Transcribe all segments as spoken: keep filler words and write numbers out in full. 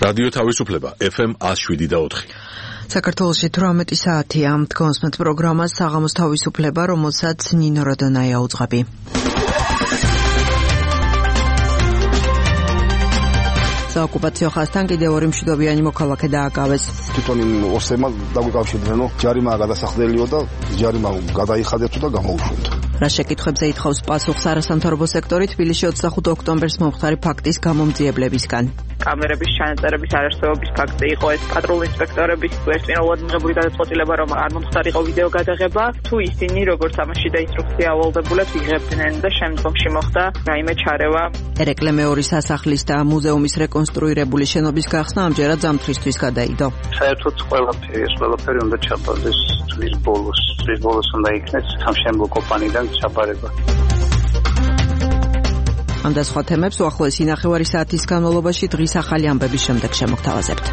რადიო თავისუფლება ეფ ემ one oh seven და four. საქართველოში თვრამეტი საათია დგომსმეთ პროგრამას საღამოს თავისუფლება, რომელსაც ნინო როდონაია უძღვები. საოკუპაციო ხაზთან კიდევ ორი მშვიდობიანი მოქალაქე დააკავეს. თვითონ იმ ოსტემად დაგვიკავშირდნენ, რომ ჯარიმა გადასახდელიო და ჯარიმა გადაიხადეთ და გამოუშვით. რა შეკითხვებზე ითხოვს პასუხს არასამთავრობო სექტორი თბილისში ოცდახუთ ოქტომბერს მომხდარი ფაქტის გამომძიებლებისგან. კამერების ჩანაწერების არარსებობის ფაქტი იყო ეს პატრულ ინსპექტორების ერთპიროვნულად მიღებული გადაწყვეტილება, რომ არ მომხდარიყო ვიდეო გადაღება, თუ ისინი როგორც ამაში და ინსტრუქცია ავალდებულებს იღებდნენ და შემდგომში მოხდა რაიმე ჩარევა. ერეკლე მეორის სასახლის და მუზეუმის რეკონსტრუირებული შენობის გახსნა ამჯერად ზამთრისთვის გადაიდო. საერთოდ ყველაფერი ეს ყველაფერი უნდა ჩაბარდეს წლის ბოლოს, წლის ბოლოს უნდა იქნეს სამშენებლო კომპანიიდან ჩაბარება. ამ და სხვა თემებს უახლოესი ნახევარი საათის განმავლობაში დღის ახალი ამბების შემდეგ შემოგთავაზებთ.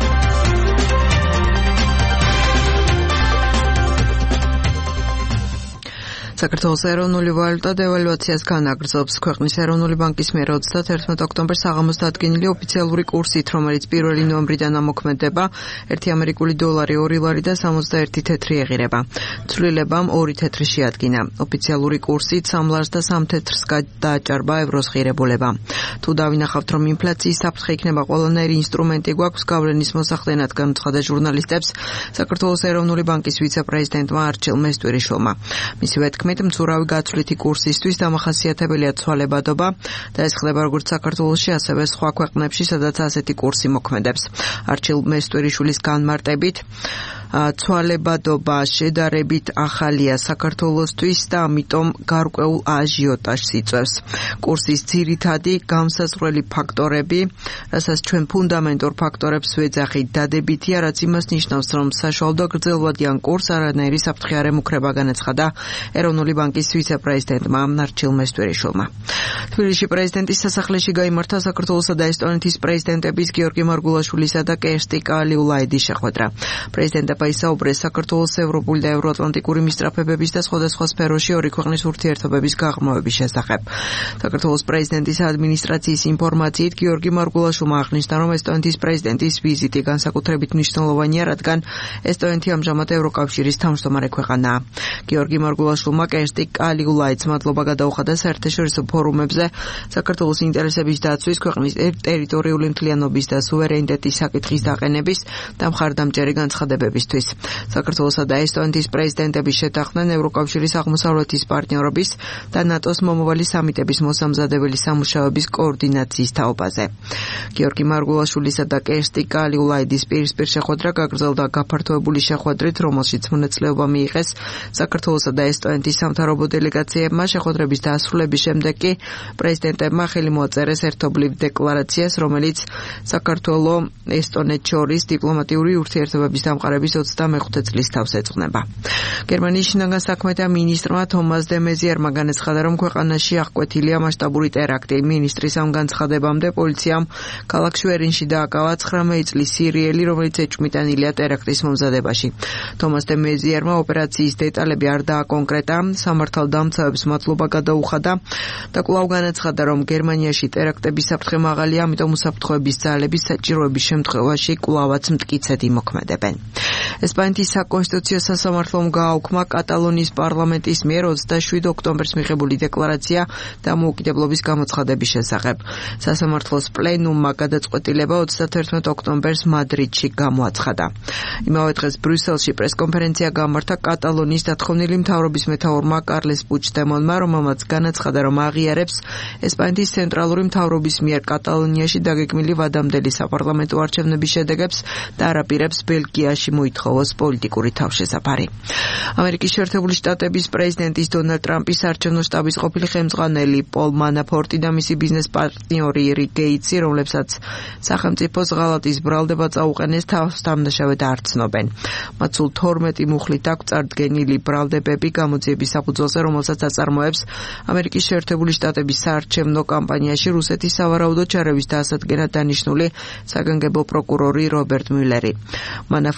საქართველოს ეროვნული ვალუტა დევალვაციას განაგრძობს. ქვეყნის ეროვნული ბანკის მიერ ოცდაათი ოქტომბერს საღამოს დადგენილი ოფიციალური კურსით, რომელიც პირველი ნოემბრიდან ამოქმედება, ერთი ამერიკული დოლარი, ორი ლარი და სამოცდაერთი თეთრი ეღირება. ცვლილებამ ორი თეთრი შეადგინა. ოფიციალური კურსით სამ ლარს და სამ თეთრს გადააჭარბა ევროს ღირებულება. თუ დავინახავთ, რომ ინფლაციის საფრთხე იქნება ყველანაირი ინსტრუმენტი გვაქვს გავლენის მოსახდენად, განუცხადა ჟურნალისტებს საქართველოს ეროვნული ბანკის ვიცე-პრეზიდენტმა არჩილ მესტვირიშვილმა. მისივე თქმით, მცურავი გაცვლითი კურსისთვის დამახასიათებელია ცვალებადობა და ეს ხდება როგორც საქართველოში, ასევე სხვა ქვეყნებში, სადაც ასეთი კურსი მოქმედებს. არჩილ მესტვირიშვილის განმარტებით, ცვალებადობა შედარებით ახალია საქართველოსთვის და ამიტომ გარკვეულ აჟიოტაჟს იწვევს. კურსის ძირითადი განსაზღვრელი ფაქტორები, რასაც ჩვენ ფუნდამენტურ ფაქტორებს ვეძახით, დადებითია, რაც იმას ნიშნავს, რომ საშუალო და გრძელვადიან კურსს არანაირი საფრთხე არ ემუქრება, განაცხადა ეროვნული ბანკის ვიცე-პრეზიდენტმა არჩილ მესტვირიშვილმა. თბილისში პრეზიდენტის სასახლეში გაიმართა საქართველოსა და ესტონეთის პრეზიდენტების გიორგი მარგულაშვილისა და კერსტი კალიულაიდის შეხვედრა. პრეზიდენტებმა ისაუბრეს საქართველოს ევროპული და ევროატლანტიკური მისწრაფებების და სხვადასხვა სფეროში ორი ქვეყნის ურთიერთობების გაღრმავების შესახებ. საქართველოს პრეზიდენტის ადმინისტრაციის ინფორმაციით გიორგი მარგულაშვილმა აღნიშნა, რომ ესტონეთის პრეზიდენტის ვიზიტი განსაკუთრებით მნიშვნელოვანია, რადგან ესტონეთი ამჟამად ევროკავშირის თავმჯდომარე ქვეყანაა. გიორგი მარგულაშვილმა კერსტი კალიულაიდს მადლობა გადაუხადა საერთაშორისო ფორუმებზე საქართველოს ინტერესების დაცვის, ქვეყნის ტერიტორიული მთლიანობის და სუვერენიტეტის საკითხის დაყენების და მხარდამჭერი განცხადებებისთვის. საქართველოსა და ესტონეთის პრეზიდენტები შეთანხმდნენ ევროკავშირის აღმოსავლეთის პარტნიორობის და ნატოს მომავალი სამიტების მოსამზადებელი სამუშაოების კოორდინაციის თაობაზე. გიორგი მარგულაშვილისა და კერსტი კალიულაიდის პირისპირ შეხვედრა გაგრძელდა გაფართოებული შეხვედრით, რომელშიც მონაწილეობა მიიღეს საქართველოსა და ესტონეთის სამთავრობო დელეგაციებმა. შეხვედრების დასრულების შემდეგ კი პრეზიდენტებმა ხელი მოაწერეს ერთობლივ დეკლარაციას, რომელიც საქართველოს ესტონეთს შორის დიპლომატიური ურთიერთობების დამყარების ოცდამეხუთე წლის თავს ეძღვნება. გერმანიის შინაგან საქმეთა მინისტრმა თომას დე მეზიერმა განაცხადა, რომ ქვეყანაში აღკვეთილია მასშტაბური ტერაქტი. მინისტრის ამ განცხადებამდე პოლიციამ ქალაქ შვერინში დააკავა ცხრამეტი წლის სირიელი, რომელიც ეჭვმიტანილია ტერაქტის მომზადებაში. თომას დე მეზიერმა ოპერაციის დეტალები არ დააკონკრეტა, სამართალდამცავებს მადლობა გადაუხადა და კვლავ განაცხადა, რომ გერმანიაში ტერაქტების საფრთხე მაღალია, ამიტომ უსაფრთხოების ძალები საჭიროების შემთხვევაში კვლავაც მტკიცედ იმოქმედებენ. ესპანეთის საკონსტიტუციო სასამართლომ გააუქმა კატალონიის პარლამენტის მიერ ოცდაშვიდ ოქტომბერს მიღებული დეკლარაცია დამოუკიდებლობის გამოცხადების შესახებ. სასამართლოს პლენუმმა გადაწყვეტილება ოცდათერთმეტ ოქტომბერს მადრიდში გამოაცხადა. იმავე დღეს ბრიუსელში პრესკონფერენცია გამართა კატალონიის დათხოვნილი მთავრობის მეთაურმა კარლეს პუჩდემონმა, რომელმაც განაცხადა, რომ აღიარებს ესპანეთის ცენტრალური მთავრობის მიერ კატალონიაში დაგეგმილი ვადამდელი საპარლამენტო არჩევნების შედეგებს და არაპირებს ბელგიაში მოითხოვოს პოლიტიკური თავშესაფარი. ამერიკის შეერთებული შტატების პრეზიდენტის დონალდ ტრამპის არჩევნო შტაბის ყოფილი ხელმძღვანელი პოლ მანაფორტი და მისი ბიზნეს პარტნიორი რიკ გეიტსი, რომლებსაც სახელმწიფოს ღალატის ბრალდება წაუყენეს, თავს დამნაშავედ არ ცნობენ. მათ სულ თორმეტი მუხლით აქვს წარდგენილი ბრალდებები გამოძიების საფუძველზე, რომელსაც აწარმოებს ამერიკის შეერთებული შტატების საარჩევნო კამპანიაში რუსეთის სავარაუდო ჩარევის დასადგენად დანიშნული საგანგებო პროკურორი რობერტ მიულერი. მანაფორტი და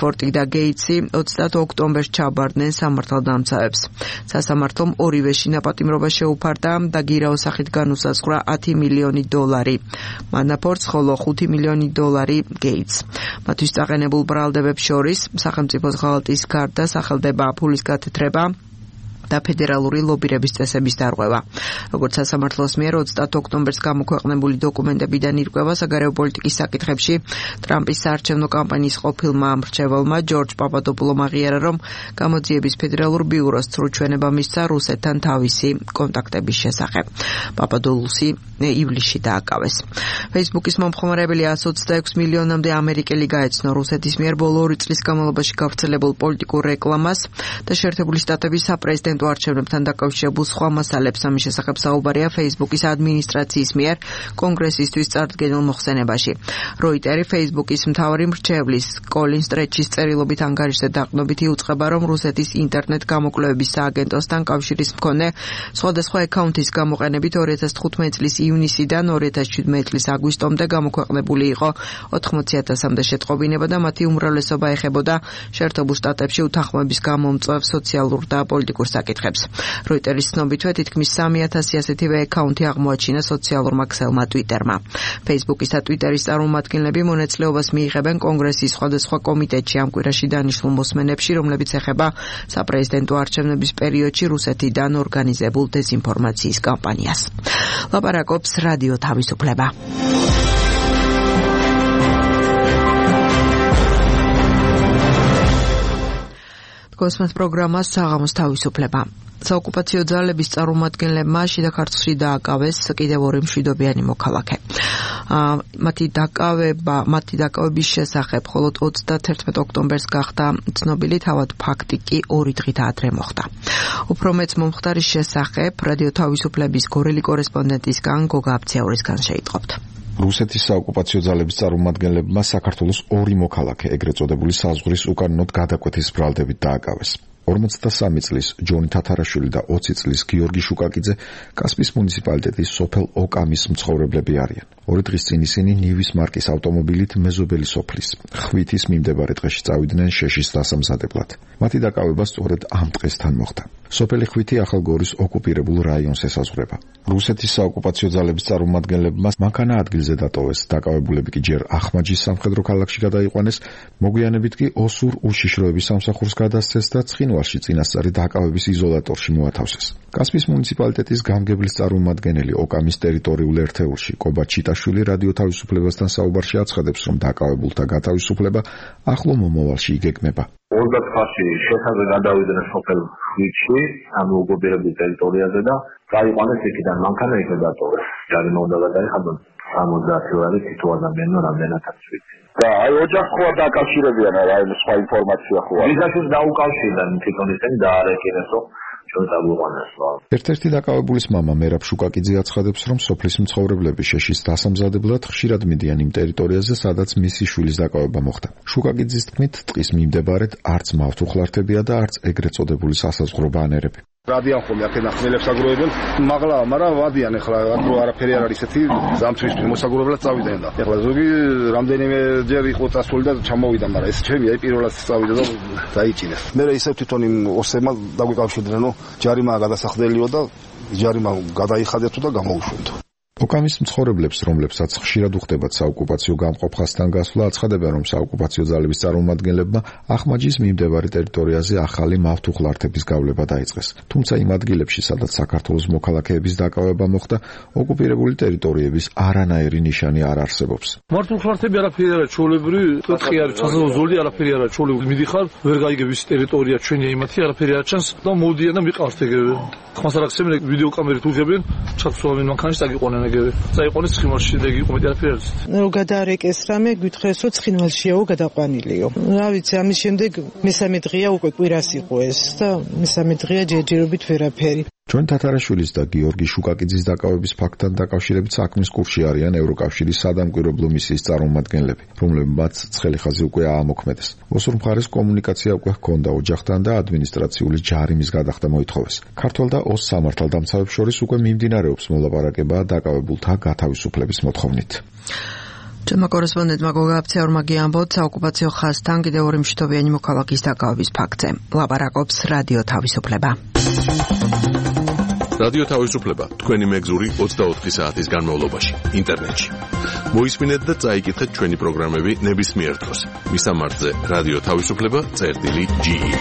გეიცი ოცდაათ ოქტომბერს ჩაბარდნენ სამართალდამცავებს. სასამართლომ ორივე შინაპატიმრობა შეუფარდა და გირაოს სახით განუსაზღვრა ათი მილიონი დოლარი. მანაფორტს, ხოლო ხუთი მილიონი დოლარი გეიცს. მათთვის წაყენებულ ბრალდებებს შორის სახელმწიფოს ღალატის გარდა სახელდება ფულის გათეთრება და ფედერალური ლობირების წესების დარღვევა. როგორც სასამართლოს მიერ ოცდაათ ოქტომბერს გამოქვეყნებული დოკუმენტებიდან ირკვევა, საგარეო პოლიტიკის საკითხებში ტრამპის საარჩევნო კამპანიის ყოფილმა მრჩეველმა ჯორჯ პაპადოპულომ აღიარა, რომ გამოძიების ფედერალურ ბიუროს ცრუ ჩვენება მისცა რუსეთთან თავისი კონტაქტების შესახებ. პაპადოპულოსი ივლისში დააკავეს. Facebook-ის მომხმარებელი εκατს ოცდაექვსი მილიონამდე ამერიკელი გაეცნო რუსეთის მიერ ბოლო ორი წლის განმავლობაში გავრცელებულ პოლიტიკურ რეკლამას და შეერთებული შტატების საპრეზიდენტო არჩევნებთან დაკავშირებულ სხვა მასალებს. ამის შესახებ საუბარია Facebook-ის ადმინისტრაციის მიერ კონგრესისთვის წარდგენილ მოხსენებაში. როიტერი Facebook-ის მთავარი მრჩევლის კოლინ სტრეჩის წერილობით ანგარიშზე დაყრდნობით იუწყება, რომ რუსეთის ინტერნეტ გამოკვლევების სააგენტოსთან კავშირის მქონე სხვადასხვა აკაუნთის გამოყენებით ორი ათას თხუთმეტი წლის ივნისიდან ორი ათას შვიდმეტი წლის აგვისტომდე გამოქვეყნებული იყო ოთხმოცი ათასამდე შეტყობინება და მათი უმრავლესობა ეხებოდა შეერთებულ შტატებში უთანხმოების გამომწვევ სოციალურ და პოლიტიკურ საკითხებს. როიტერის ცნობითვე თითქმის სამი ათასი ასეთივე აკაუნთი აღმოაჩინა სოციალურმა ქსელმა Twitter-მა. Facebook-ის და Twitter-ის წარმომადგენლები მონაწილეობას მიიღებენ კონგრესის სხვადასხვა კომიტეტში ამ კვირაში დანიშნულ მოსმენებში, რომლებიც ეხება საპრეზიდენტო არჩევნების პერიოდში რუსეთიდან ორგანიზებულ დეზინფორმაციის კამპანიას. ლაპარაკობს რადიო თავისუფლება. კოსმოს პროგრამა საღამოს თავისუფლება. საოკუპაციო ძალების წარმომადგენლებმა შიდა ქართლში დააკავეს კიდევ ორი მშვიდობიანი მოქალაქე. მათი დაკავება, მათი დაკავების შესახებ მხოლოდ ოცდაათერთმეტი ოქტომბერს გახდა ცნობილი, თავად ფაქტი კი ორი დღით ადრე მოხდა. უფრო მეც მომხდარის შესახებ რადიო თავისუფლების გორელი კორესპონდენტისგან გოგა აბციაურისგან შეიტყობთ. რუსეთის საოკუპაციო ძალების წარმომადგენლებმა საქართველოს ორი მოქალაქე, ეგრეთ წოდებული საზღვრის უკანონოდ გადაკვეთის ბრალდებით დააკავეს. ორმოცდასამი წლის ჯონი თათარაშვილი და ოცი წლის გიორგი შუკაკიძე კასპის მუნიციპალიტეტის სოფელ ოკამის მცხოვრებლები არიან. ორი დღის წინ ისინი ნივის მარკის ავტომობილით მეზობელი სოფლის ხვითის მიმდებარე ტყეში წავიდნენ შეშის დასამზადებლად. მათი დაკავება სწორედ ამ დღესთან მოხდა. სოფელი ხვითი ახალგორის ოკუპირებულ რაიონს ესაზღვრება. რუსეთის საოკუპაციო ძალების წარმომადგენლებმა მანქანა ადგილზე დატოვეს. დაკავებულები კი ჯერ ახმაჯის სამხედრო ქალაქში გადაიყვანეს, მოგვიანებით კი ოსურ უშიშროების სამსახურს გადასცეს და ცხინვალში წინასწარი დაკავების იზოლატორში მოათავსეს. კასპის მუნიციპალიტეტის გამგებლის წარმომადგენელი ოკამის ტერიტორიულ ერთეულში კობა ჩიტაშვილი რადიო თავისუფლებასთან საუბარში აცხადებს, რომ დაკავებულთა გათავისუფლება ახლო მომავალში იგეგმება. ოცდაათში შეთავაზა გადავიდნენ სოფელ ხვიტში, ამ ოკუპირებულ ტერიტორიაზე და გაიყვანეს იქიდან მანქანა იქ დატოვეს. ჯარიმა უნდა გადაიხადონ სამოცდაათი ლარი თითო ადამიანო რამდენადაც ვიცი. და აი ოჯახს ხო დაკავშირებიან რა იმ სხვა ინფორმაცია ხო არის. ვიზაშიც დაუკავშირდნენ თვითონ ისინი და არეკინესო ჩვენ დაგვიყვანეს. ერთ-ერთი დაკავებულის მამა მერაბ შუკაკიძე აცხადებს, რომ სოფლის მცხოვრებლები შეშის დასამზადებლად ხშირად მიდიან იმ ტერიტორიაზე, სადაც მისი შვილის დაკავება მოხდა. შუკაკიძის თქმით, ტყის მიმდებარედ არც მავთუხლართებია და არც ეგრეთ წოდებული სასაზღვრო ბანერები. რადიან ხოლმე აქედან ხმელებს აგროვებენ, მაღლა, მაგრამ ვადიან ახლა აქ არა ფერი არ არის ესეთი ზამთრისთვის მოსაგროვებლად წავიდნენ და ახლა ზოგი რამდენიმე ჯერ იყო წასული და ჩამოვიდა, მაგრამ ეს ჩემი აი პირველად წავიდა და დაიჭინეს. მე ისევ თვითონ იმ ოსემა დაგვიკავშირდნენ, რომ ჯარიმა გადასახდელიო და ჯარიმა გადაიხადეთო და გამოუშვენთო. ოკამის მცხოვრებლებს, რომლებსაც ხშირად უხდებათ საოკუპაციო გამყოფხასთან გასვლა, აცხადებენ, რომ საოკუპაციო ძალების წარმომადგენლებმა ახმაჯის მიმდებარე ტერიტორიაზე ახალი მავთუხლართების გავლება დაიწყეს. თუმცა იმ ადგილებში, სადაც საქართველოს მოქალაქეების დაკავება მოხდა, ოკუპირებული ტერიტორიების არანაირი ნიშანი არ არსებობს. მავთუხლართები არაფერი არა ჩვეულებრივი, თხი არის ჩასაზოლი არაფერი არა ჩვეულებრივი. მიდიხარ, ვერ გაიგებ ის ტერიტორია ჩვენია იმათი, არაფერი არ ჩანს და მოვდიან და მიყავს ეგრევე. ხმას არ აქცევენ ვიდეო კამერით უღებენ, ჩაცვლავენ მანქანაში დაგიყვანენ. საიყვანეს ცხინვალში და გიყომეთ არაფერი არის. რომ გადაარეკეს რამე, გითხრეს რომ ცხინვალშიაო გადაყვანილიო. რა ვიცი, ამის შემდეგ მესამე დღეა უკვე კვირას იყო ეს და მესამე დღეა ჯერჯერობით ვერაფერი. ჩვენ თათარაშვილის და გიორგი შუკაკიძის დაკავების ფაქტთან დაკავშირებით საქმის კურსში არიან ევროკავშირის სადამკვირვებლო მისიის წარმომადგენლები, რომლებმაც ცხელი ხაზი უკვე აამოქმედეს. ოსურ მხარეს კომუნიკაცია უკვე ჰქონდა ოჯახთან და ადმინისტრაციული ჯარიმის გადახდა მოითხოვეს. ქართველ და ოს სამართალდამცავებს შორის უკვე მიმდინარეობს მოლაპარაკება დაკავებულთა გათავისუფლების მოთხოვნით. Ჩვენმა კორესპონდენტმა გოგა აფცეორმა გიამბოთ საოკუპაციო ხაზთან კიდევ ორი მშვიდობიანი მოქალაქის დაკავების ფაქტზე. ლაპარაკობს რადიო თავისუფლება. რადიო თავისუფლება თქვენი მეგზური ოცდაოთხი საათის განმავლობაში ინტერნეტში. მოისმინეთ და წაიკითხეთ ჩვენი პროგრამები ნებისმიერ დროს. მისამართზე რადიო თავისუფლება წერტილი ჯი ი.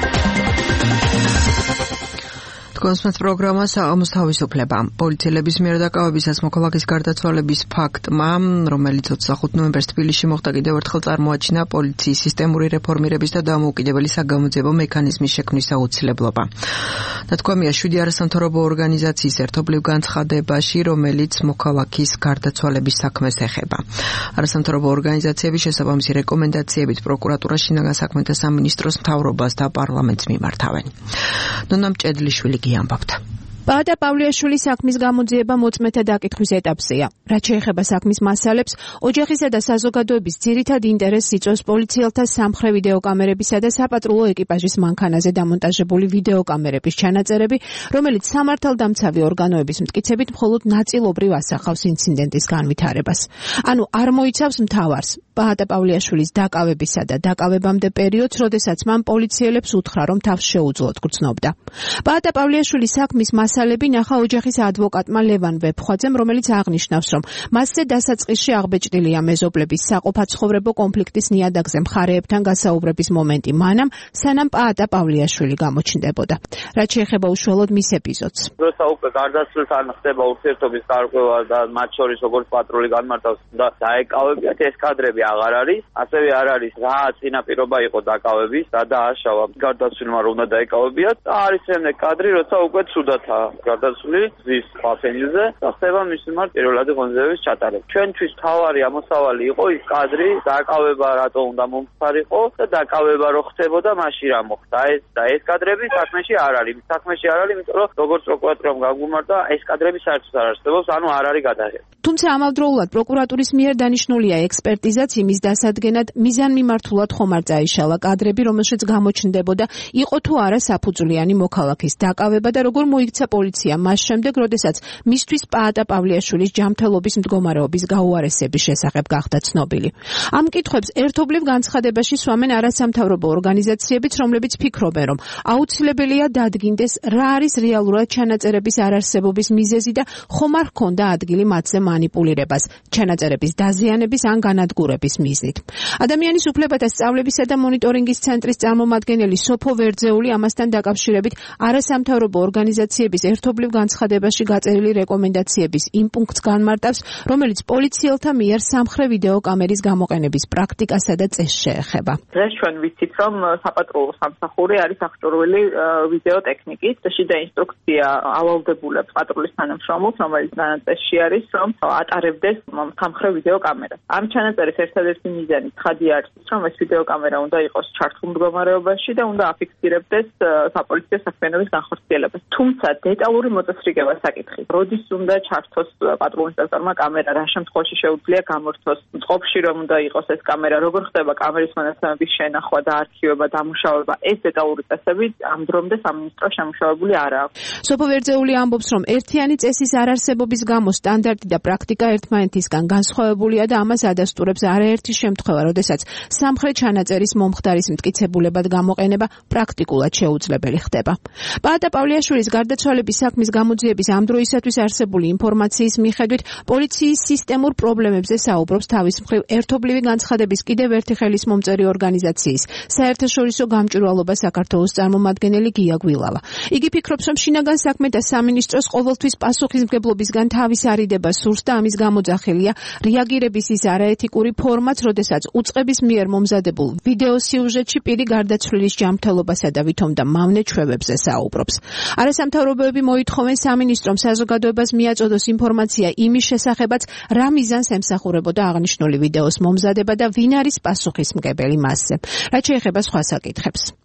კონსმეთ პროგრამა საღამოს თავისუფლება. პოლიციელების მიერ დაკავებისას მოქალაქის გარდაცვალების ფაქტმა, რომელიც ოცდახუთი ნოემბერს თბილისში მოხდა, კიდევ ერთხელ წარმოაჩინა პოლიციის სისტემური რეფორმირების და დამოუკიდებელი საგამოძიებო მექანიზმის შექმნის აუცილებლობა. ნათქვამია შვიდი არასამთავრობო ორგანიზაციის ერთობლივ განცხადებაში, რომელიც მოქალაქის გარდაცვალების საქმეს ეხება. არასამთავრობო ორგანიზაციების შესაბამისი რეკომენდაციებით პროკურატურა, შინაგან საქმეთა სამინისტროს, მთავრობას და პარლამენტს მიმართავენ. ნონა მჭედლიშვილი ამბობთ. პაატა პავლიაშვილის საქმის გამოძიება მოწმეთა დაკითხვის ეტაპზეა. რაც შეეხება საქმის მასალებს, ოჯახისა და საზოგადოების ძირითად ინტერესს იწვევს პოლიციელთა სამხრე ვიდეოკამერებისა და საპატრულო ეკიპაჟის მანქანაზე დამონტაჟებული ვიდეოკამერების ჩანაწერები, რომელიც სამართალდამცავი ორგანოების მტკიცებით მხოლოდ ნაწილობრივ ასახავს ინციდენტის განვითარებას. ანუ არ მოიცავს მთავარს, პაატა პავლიაშვილის დაკავებისა და დაკავებამდე პერიოდს, როდესაც მან პოლიციელებს უთხრა, რომ თავს შეუძლოდ გრძნობდა. პაატა პავლიაშვილის საქმის მასალები ნახა ოჯახის ადვოკატმა ლევან ვეფხვაძემ, რომელიც აღნიშნავს, რომ მასზე დასაწყისში აღბეჭდილია მეზობლების საყოფაცხოვრებო კონფლიქტის ნიადაგზე მხარეებთან გასაუბრების მომენტი მანამ, სანამ პაატა პავლიაშვილი გამოჩნდებოდა. რაც შეეხება უშუალოდ მის ეპიზოდს. როცა უკვე გარდაცვლილთან ხდება ურთიერთობის გარკვევა და მათ შორის როგორც პატრული განმარტავს და დაეკავებიათ, ეს კადრები აღარ არის, ასევე არ არის რა წინაპირობა იყო დაკავების და დააშავა გარდაცვლილმა რომ უნდა დაეკავებიათ და არის შემდეგ კადრი, როცა უკვე ცუდათა გარდაცვლილი ზის ფაფენილზე და ხდება მის მიმართ პირველადი ღონისძიების ჩატარება. ჩვენთვის თავარი ამოსავალი იყო ის კადრი, დაკავება რატო უნდა მომხდარიყო და დაკავება რო ხდებოდა, მაშინ რა მოხდა. ეს და ეს კადრები საქმეში არ არის. საქმეში არ არის, იმიტომ რომ როგორც პროკურატურამ გაგვიმართა, ეს კადრები საერთოდ არ არსებობს, ანუ არ არის გადაღება. თუმცა ამავდროულად პროკურატურის მიერ დანიშნულია ექსპერტიზაც იმის დასადგენად, მიზანმიმართულად ხომ არ წაიშალა კადრები, რომელშიც გამოჩნდებოდა, იყო თუ არა საფუძვლიანი მოქალაქის დაკავება და როგორ მოიქცა პოლიცია მას შემდეგ, როდესაც მისთვის პაატა პავლიაშვილის ჯანმრთელობის მდგომარეობის გაუარესების შესახებ გახდა ცნობილი. ამ კითხვებს ერთობლივ განცხადებაში სვამენ არასამთავრობო ორგანიზაციებიც, რომლებიც ფიქრობენ, რომ აუცილებელია დადგინდეს რა არის რეალურად ჩანაწერების არარსებობის მიზეზი და ხომ არ ჰქონდა ადგილი მათზე მანიპულირებას, ჩანაწერების დაზიანების ან განადგურების მიზნით. ადამიანის უფლებათა სწავლებისა და მონიტორინგის ცენტრის წარმომადგენელი სოფო ვერძეული ამასთან დაკავშირებით არასამთავრობო ორგანიზაციების ერთობლივ განცხადებაში გაწერილი რეკომენდაციების იმ პუნქტს განმარტავს, რომელიც პოლიციელთა მიერ სამხრე ვიდეოკამერის გამოყენების პრაქტიკასა და წესს შეეხება. დღეს ჩვენ ვიცით, რომ საპატრულო სამსახური არის აღჭურვილი ვიდეოტექნიკით და შიდა ინსტრუქცია ავალდებულებს პატრულის თანამშრომლებს, რომელიც წესში არის, რომ ატარებდეს სამხრე ვიდეოკამერას. ამ ჩანაწერის ერთადერთი მიზანი ცხადი არის, რომ ეს ვიდეოკამერა უნდა იყოს ჩართულ მდგომარეობაში და უნდა აფიქსირებდეს საპოლიციო საქმიანობის განხორციელებას. თუმცა დეტალური მოწესრიგება საკითხი. როდის უნდა ჩართოს პატრულ ინსპექტორმა კამერა, რა შემთხვევაში შეუძლია გამორთოს, წყობაში რომ უნდა იყოს ეს კამერა, როგორ ხდება კამერის მონაცემების შენახვა და არქივება, დამუშავება, ეს დეტალური წესები ამ დრომდე სამინისტრო შემუშავებული არ აქვს. სოფო ვერძეული ამბობს, რომ ერთიანი წესის არარსებობის გამო სტანდარტი და პრაქტიკა ერთმანეთისგან განსხვავებულია და ამას ადასტურებს არაერთი შემთხვევა, როდესაც სამხრე ჩანაწერის მომხდარის მტკიცებულებად გამოყენება პრაქტიკულად შეუძლებელი ხდება. პაატა პავლიაშვილის გარდაცვალების საქმის გამოძიების ამ დროისათვის არსებული ინფორმაციის მიხედვით, პოლიციის სისტემურ პრობლემებზე საუბრობს თავის მხრივ ერთობლივი განცხადების კიდევ ერთი ხელისმომწერი ორგანიზაციის საერთაშორისო გამჭვირვალობა საქართველოს წარმომადგენელი გია გვილავა. იგი ფიქრობს, რომ შინაგან საქმეთა სამინისტროს ყოველთვის პასუხისმგებლობისგან თავის არიდება სურს და ამის გამოძახილია რეაგირების ის არაეთიკური ფორმაც, როდესაც უწყების მიერ მომზადებულ ვიდეო სიუჟეტში პირი გარდაცვლილის ჯანმრთელობასა და ვითომ და მავნე ჩვევებზე საუბრობს. არასამთავრობოები მოითხოვენ სამინისტრომ საზოგადოებას მიაწოდოს ინფორმაცია იმის შესახებაც, რა მიზანს ემსახურებოდა აღნიშნული ვიდეოს მომზადება და ვინ არის პასუხისმგებელი მასზე. რაც შეეხება სხვა საკითხებს.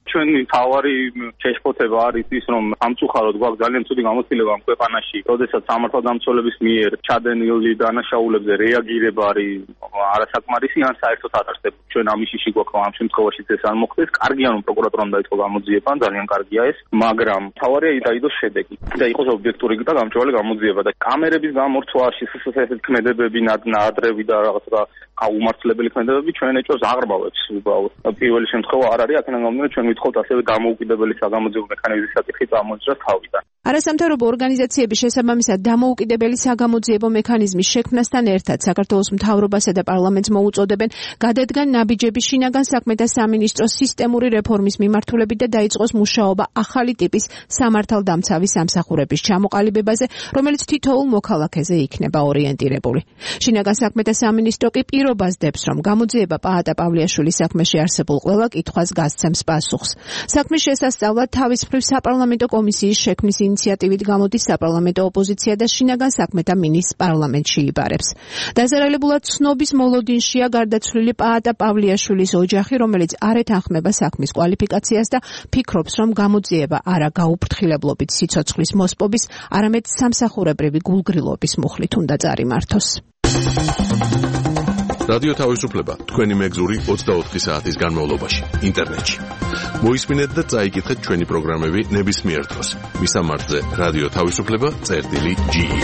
ჩვენი თავარი შეშფოთება არის ის, რომ სამწუხაროდ გვაქვს ძალიან ცუდი გამოცდილება ამ ქვეყანაში, როდესაც სამართალდამცველების მიერ ჩადენილი დანაშაულებზე რეაგირება არის არასაკმარისი ან საერთოდ არ არსებობს. ჩვენ ამიშიში გვაქვს ამ შემთხვევაში ეს არ მოხდეს. კარგია რომ პროკურატურამ დაიწყო გამოძიება, ძალიან კარგია ეს, მაგრამ თავარია დაიდოს შედეგი და იყოს ობიექტური და გამჭვირვალე გამოძიება და კამერების გამორთვა, შესაძლებელი ქმედებები, ნადრევი და რაღაცა გაუმართლებელი ქმედებები ჩვენ ეჭვს აღრმავებს უბრალოდ. პირველი შემთხვევა არ არის, აქედან გამომდინარე ჩვენ ვითხოვთ ასევე დამოუკიდებელი საგამოძიებო მექანიზმის საკითხი წამოიძრას თავიდან. არასამთავრობო ორგანიზაციების შესაბამისად დამოუკიდებელი საგამოძიებო მექანიზმის შექმნასთან ერთად საქართველოს მთავრობასა და პარლამენტს მოუწოდებენ გადადგან ნაბიჯები შინაგან საქმეთა სამინისტროს სისტემური რეფორმის მიმართულებით და დაიწყოს მუშაობა ახალი ტიპის სამართალდამცავი სამსახურების ჩამოყალიბებაზე, რომელიც თითოეულ მოქალაქეზე იქნება ორიენტირებული. შინაგან საქმეთა სამინისტრო კი პირობას დებს, რომ გამოძიება პაატა პავლიაშვილის საქმეში არსებულ ყველა კითხვას გასცემს პასუხს. საქმის შესასწავლად თავის მხრივ საპარლამენტო კომისიის შექმნის ინიციატივით გამოდის საპარლამენტო ოპოზიცია და შინაგან საქმეთა მინისტრს პარლამენტში იბარებს. დაზარალებულად ცნობის მოლოდინშია გარდაცვლილი პაატა პავლიაშვილის ოჯახი, რომელიც არ ეთანხმება საქმის კვალიფიკაციას და ფიქრობს, რომ გამოძიება არა გაუფრთხილებლობით სიცოცხლის მოსპობის, არამედ სამსახურებრივი გულგრილობის მუხლით უნდა წარიმართოს. რადიო თავისუფლება თქვენი მეგზური ოცდაოთხი საათის განმავლობაში ინტერნეტში. მოისმინეთ და წაიკითხეთ ჩვენი პროგრამები ნებისმიერ დროს. მისამართზე რადიო თავისუფლება წერტილი ჯი ი.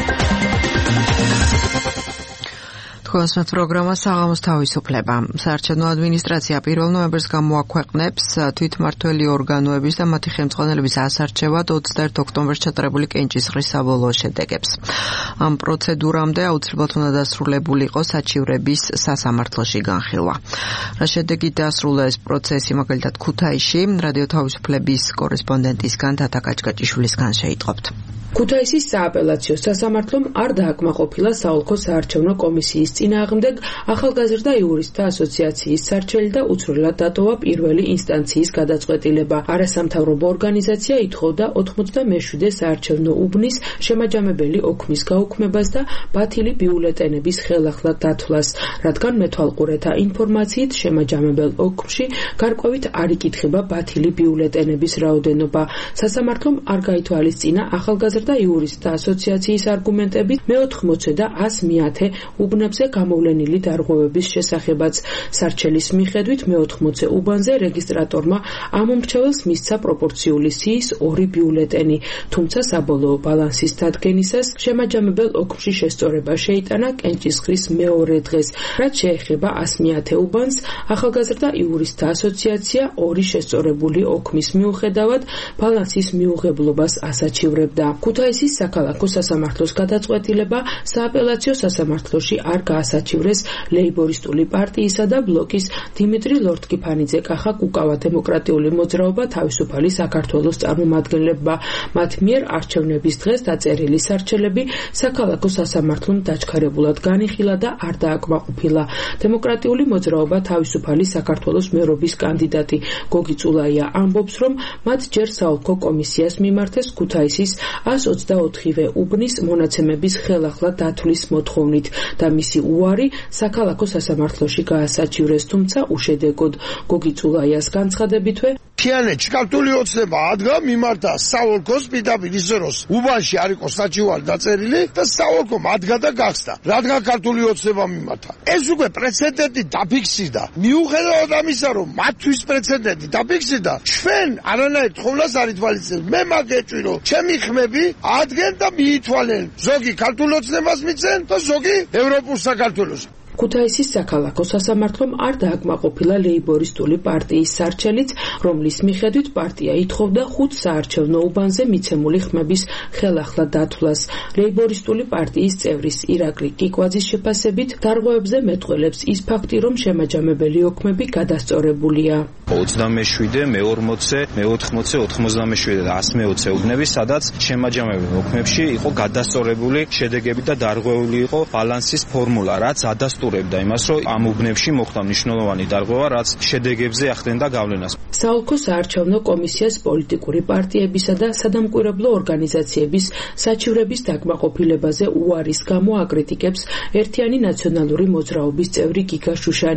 თქვენს პროგრამა საღამოს თავისუფლება. საარჩევნო ადმინისტრაცია პირველ ნოემბერს გამოაქვეყნებს თვითმმართველი ორგანოების და მათი ხელმძღვანელების ასარჩევად ოცდაერთი ოქტომბერს ჩატარებული კენჭისყრის საბოლოო შედეგებს. ამ პროცედურამდე აუცილებლად უნდა დასრულებული იყოს საჩივრების სასამართლოში განხილვა. რა შედეგით დასრულდა ეს პროცესი, მაგალითად ქუთაისში, რადიო თავისუფლების კორესპონდენტისგან თათა კაჭკაჭიშვილისგან შეიტყობთ. ქუთაისის სააპელაციო სასამართლომ არ დააკმაყოფილა საოლქო საარჩევნო კომისიის წინააღმდეგ ახალგაზრდა იურისტთა ასოციაციის სარჩელი და უცვლელად დატოვა პირველი ინსტანციის გადაწყვეტილება. არასამთავრობო ორგანიზაცია ითხოვდა ოთხმოცდამეშვიდე საარჩევნო უბნის შემაჯამებელი ოქმის გაუქმებას და ბათილი ბიულეტენების ხელახლა დათვლას, რადგან მეთვალყურეთა ინფორმაციით შემაჯამებელ ოქმში გარკვევით არ იკითხება ბათილი ბიულეტენების რაოდენობა. სასამართლომ არ გაითვალისწინა ახალგაზრდა და იურისტთა ასოციაციის არგუმენტებით მეოთხმოცე და ას მეათე უბნებზე გამოვლენილი დარღვევების შესახებაც. სარჩელის მიხედვით მეოთხმოცე უბანზე რეგისტრატორმა ამომრჩეველს მისცა პროპორციული სიის ორი ბიულეტენი, თუმცა საბოლოო ბალანსის დადგენისას შემაჯამებელ ოქმში შესწორება შეიტანა კენჭისყრის მეორე დღეს. რაც შეეხება ას მეათე უბანს, ახალგაზრდა იურისტთა ასოციაცია ორი შესწორებული ოქმის მიუხედავად ბალანსის მიუღებლობას ასაჩივრებდა. ქუთაისის საქალაქო სასამართლოს გადაწყვეტილება სააპელაციო სასამართლოში არ გაასაჩივრეს ლეიბორისტული პარტიისა და ბლოკის დიმიტრი ლორთქიფანიძე კახა კუკავა დემოკრატიული მოძრაობა თავისუფალი საქართველოს წარმომადგენლებმა. მათ მიერ არჩევნების დღეს დაწერილი სარჩელები საქალაქო სასამართლომ დაჩქარებულად განიხილა და არ დააკმაყოფილა. დემოკრატიული მოძრაობა თავისუფალი საქართველოს მერობის კანდიდატი გოგი წულაია ამბობს, რომ მათ ჯერ საოლქო კომისიას მიმართეს ქუთაისის ას ოცდაოთხივე უბნის მონაცემების ხელახლა დათვლის მოთხოვნით და მისი უარი საქალაქო სასამართლოში გაასაჩივრეს, თუმცა უშედეგოდ. გოგი წულაიას განცხადებითვე მთიანეთში ქართული ოცნება ადგა მიმართა საოლქოს პირდაპირ ისე რომ უბანში არ იყო საჩივარი დაწერილი და საოლქომ ადგა და გახსნა, რადგან ქართული ოცნება მიმართა. ეს უკვე პრეცედენტი დაფიქსირდა. მიუხედავად ამისა, რომ მათთვის პრეცედენტი დაფიქსირდა, ჩვენ არანაირ თხოვნას არ ითვალისწინებთ. მე მაგეჭვი რომ ჩემი ხმები ადგენენ და მიითვალენ. ზოგი ქართულ ოცნებას მიცენ და ზოგი ევროპულ საქართველოს. ქუთაისის საქალაქო სასამართლომ არ დააკმაყოფილა ლეიბორისტული პარტიის სარჩელიც, რომლის მიხედვით პარტია ითხოვდა ხუთ საარჩევნო უბანზე მიცემული ხმების ხელახლა დათვლას. ლეიბორისტული პარტიის წევრის ირაკლი კიკვაძის შეფასებით დარღვევებზე მეტყველებს ის ფაქტი, რომ შემაჯამებელი ოქმები გადასწორებულია. ოცდამეშვიდე, მეორმოცე, მეოთხმოცე, ოთხმოცდამეშვიდე და ას მეოცე უბნები, სადაც შემაჯამებელ ოქმებში იყო გადასწორებული შედეგები და დარღვეული იყო ბალანსის ფორმულა, რაც ადასტურებდა იმას, რომ ამ უბნებში მოხდა მნიშვნელოვანი დარღვევა, რაც შედეგებზე ახდენდა გავლენას. საოლქო საარჩევნო კომისიას პოლიტიკური პარტიებისა და სადამკვირვებლო ორგანიზაციების საჩივრების დაკმაყოფილებაზე უარის გამო აკრიტიკებს ერთიანი ნაციონალური მოძრაობის წევრი გიგა შუშანია.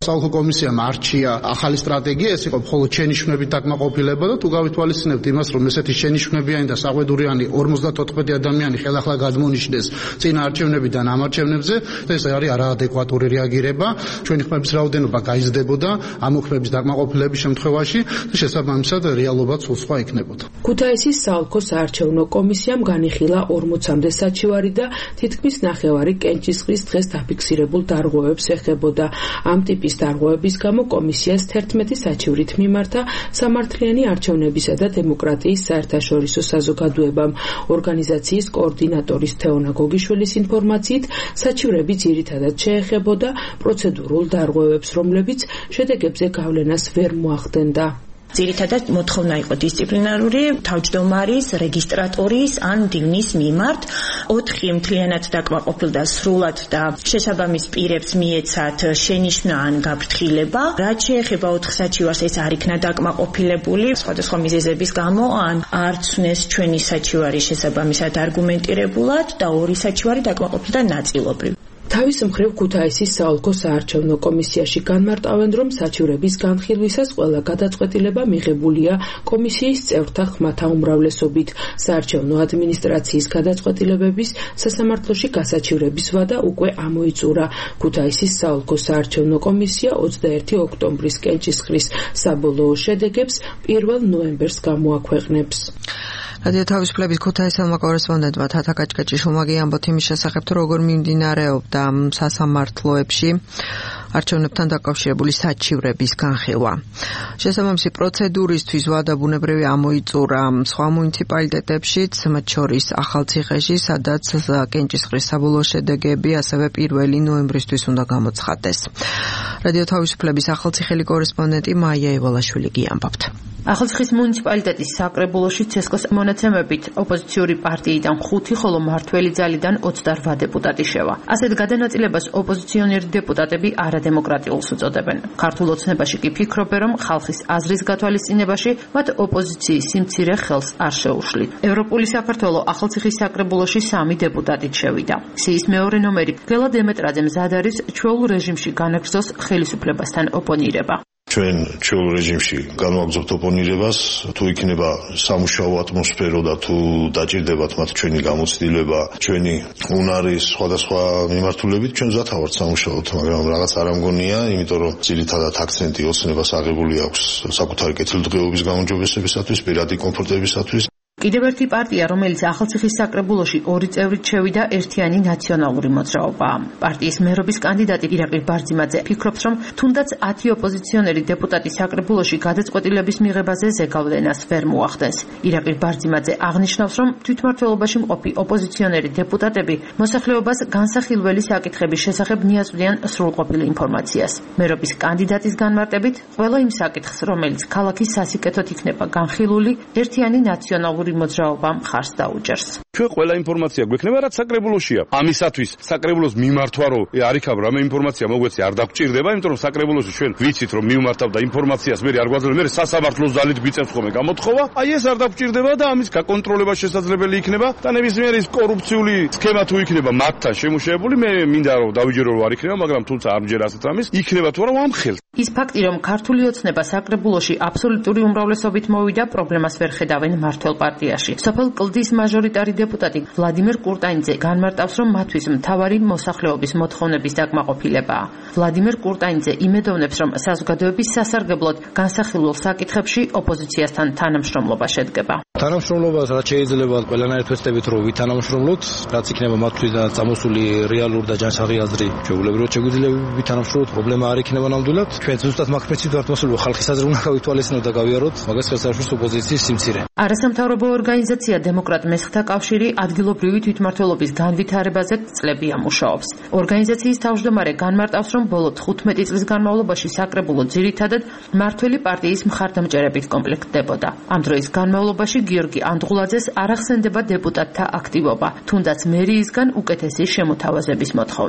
საოლქო კომისიამ არჩია ახალი სტრატეგია, ეს იყო მხოლოდ შენიშვნებით დაკმაყოფილება და თუ გავითვალისწინებთ იმას, რომ ესეთი შენიშვნებიანი და საყვედურიანი ორმოცდათოთხმეტი ადამიანი ხელახლა გადმონიშნეს წინა არჩევნებიდან ამ არჩევნებზე, ეს არის არაადეკვატური რეაგირება. ჩვენი ხმების რაოდენობა გაიზრდებოდა ამ ხმების დაკმაყოფილების შემთხვევაში და შესაბამისად რეალობაც სულ სხვა იქნებოდა. ქუთაისის საოლქო საარჩევნო კომისიამ განიხილა ორმოცამდე საჩივარი და თითქმის ნახევარი კენჭისყრის დღეს დაფიქსირებულ დარღვევებს ეხებოდა. ამ ტიპის დარღვევების გამო კომისიას თერთმეტი საჩივრით მიმართა სამართლიანი არჩევნებისა და დემოკრატიის საერთაშორისო საზოგადოებამ. ორგანიზაციის კოორდინატორის თეონა გოგიშვილის ინფორმაციით, საჩივრები ძირითადად შეეხებოდა პროცედურულ დარღვევებს, რომლებიც შედეგებზე გავლენას ვერ მოახდენდა. ძირითადად მოთხოვნა იყო დისციპლინარული თავმჯდომარის, რეგისტრატორის ან მდივნის მიმართ. ოთხი მთლიანად დაკმაყოფილდა სრულად და შესაბამის პირებს მიეცათ შენიშვნა ან გაფრთხილება. რაც შეეხება ოთხ საჩივარს, ეს არ იქნა დაკმაყოფილებული სხვადასხვა მიზეზების გამო, ან არ ცნეს ჩვენი საჩივარი შესაბამისად არგუმენტირებულად და ორი საჩივარი დაკმაყოფილდა ნაწილობრივ. თავის მხრივ ქუთაისის საოლქო საარჩევნო კომისიაში განმარტავენ, რომ საჩივრების განხილვისას ყველა გადაწყვეტილება მიღებულია კომისიის წევრთა ხმათა უმრავლესობით. საარჩევნო ადმინისტრაციის გადაწყვეტილებების სასამართლოში გასაჩივრების ვადა უკვე ამოიწურა. ქუთაისის საოლქო საარჩევნო კომისია ოცდაერთი ოქტომბრის კენჭისყრის საბოლოო შედეგებს პირველ ნოემბერს გამოაქვეყნებს. რადიო თავისუფლების ქუთაისელმა კორესპონდენტმა თათა კაჭკაჭიშვილმა ამბოთ იმის შესახებ, თუ როგორ მიმდინარეობდა სასამართლოებში არჩევნებთან დაკავშირებული საჩივრების განხილვა. შესაბამისი პროცედურისთვის ვადა ბუნებრივი ამოიწურა სხვა მუნიციპალიტეტებშიც, მათ შორის ახალციხეში, სადაც კენჭისყრის საბოლოო შედეგები ასევე პირველი ნოემბრისთვის უნდა გამოცხადდეს. რადიო თავისუფლების ახალციხელი კორესპონდენტი მაია ევალაშვილი გიამბობთ. ახალციხის მუნიციპალიტეტის საკრებულოში ცესკოს მონაცემებით ოპოზიციური პარტიიდან ხუთი, ხოლო მართველი ძალიდან ოცდაოთხ დეპუტატი შევა. ასეთ გადანაწილებას ოპოზიციონერი დეპუტატები არადემოკრატიულს უწოდებენ. ქართულ ოცნებაში კი ფიქრობენ, რომ ხალხის აზრის გათვალისწინებაში მათ ოპოზიციის სიმცირე ხელს არ შეუშლით. ევროპული საქართველო ახალციხის საკრებულოში სამი დეპუტატით შევიდა. სიის მეორე ნომერი გელა დემეტრაძე მზად არის ჩვეულ რეჟიმში განაგრძოს ხელისუფლებასთან ოპონირება. ჩვენ ჩვეულ რეჟიმში განვაგრძობთ ოპონირებას, თუ იქნება სამუშაო ატმოსფერო და თუ დაჭირდებათ მათ ჩვენი გამოცდილება, ჩვენი უნარი სხვადასხვა მიმართულებით, ჩვენ მზად ვართ სამუშაოთ, მაგრამ რაღაც არ ამგონია, იმიტომ რომ ძირითადად აქცენტი ოცნებას აღებული აქვს საკუთარი კეთილდღეობის გაუმჯობესებისათვის, პირადი კომფორტებისათვის. კიდევ ერთი პარტია, რომელიც ახალციხის საკრებულოში ორი წევრით შევიდა, ერთიანი ნაციონალური მოძრაობაა. პარტიის მერობის კანდიდატი ირაკლი ბარძიმაძე ფიქრობს, რომ თუნდაც ათი ოპოზიციონერი დეპუტატი საკრებულოში გადაწყვეტილების მიღებაზე ზეგავლენას ვერ მოახდენს. ირაკლი ბარძიმაძე აღნიშნავს, რომ თვითმმართველობაში მყოფი ოპოზიციონერი დეპუტატები მოსახლეობას განსახილველი საკითხების შესახებ მიაწვდიან სრულყოფილ ინფორმაციას. მერობის კანდიდატის განმარტებით, ყველა იმ საკითხს, რომელიც ქალაქის სასიკეთოდ იქნება განხილული, ერთიანი ნაციონალური მოძრაობა მხარს დაუჭერს. ჩვენ ყველა ინფორმაცია გვექნება, რაც საკრებულოშია. ამისათვის საკრებულოს მიმართვა რო არ იქნება რამე ინფორმაცია მოგვეცი არ დაგჭირდება, იმიტომ რომ საკრებულოში ჩვენ ვიცით რომ მივმართავ და ინფორმაციას მე არ გვაძლევს, მე სასამართლოს ძალით გვიწევს ხოლმე გამოთხოვა. აი ეს არ დაგჭირდება და ამის გაკონტროლება შესაძლებელი იქნება და ნებისმიერი კორუფციული სქემა თუ იქნება მათთან შემუშავებული, მე მინდა რომ დავიჯერო რომ არ იქნება, მაგრამ თუმცა არ მჯერ ასეთ რამის, იქნება თუ არა ამხელ. ის ფაქტი, რომ ქართული ოცნება საკრებულოში აბსოლუტური უმრავლესობით მოვიდა, პრობლემას ვერ ხედავენ მართლ პარტიაში. სოფელ კლდის მაჟორიტარი დეპუტატი ვლადიმერ კურტაინიძე განმარტავს, რომ მათთვის მთავარი მოსახლეობის მოთხოვნების დაკმაყოფილებაა. ვლადიმერ კურტაინიძე იმედოვნებს, რომ საზოგადოების სასარგებლოდ განსახილულ საკითხებში ოპოზიციასთან თანამშრომლობა შედგება. თანამშრომლობას რაც შეიძლება ყველანაირ თვესდებით რომ ვითანამშრომლოთ, რაც იქნება მათთვის და წამოსული რეალური და ჯანსაღი აზრი, შეუულებრივად შეგვიძლია ვითანამშრომლოთ, პრობლემა არ იქნება ნამდვილად. ჩვენ ზუსტად მაგფრეცით ვართ მოსულები, ხალხის აზრი უნდა გავითვალისწინოთ და გავიაროთ, მაგას ხელსაყრელს ოპოზიციის სიმცირე. არასამთავრობო ორგანიზაცია დემოკრატ მესხთა კავშირი ადგილობრივი თვითმმართველობის განვითარებაზე წლებია მუშაობს. ორგანიზაციის თავმჯდომარე განმარტავს, რომ ბოლო თხუთმეტი წლის განმავლობაში საკრებულო ძირითადად მართველი პარტიის მხარდამჭერებით კომპლექტდებოდა. ამ დროის განმავლობაში გიორგი ანდღულაძეს არ ახსენდება დეპუტატთა აქტივობა, თუნდაც მერიისგან უკეთესი შემოთავაზების მოთხოვნით.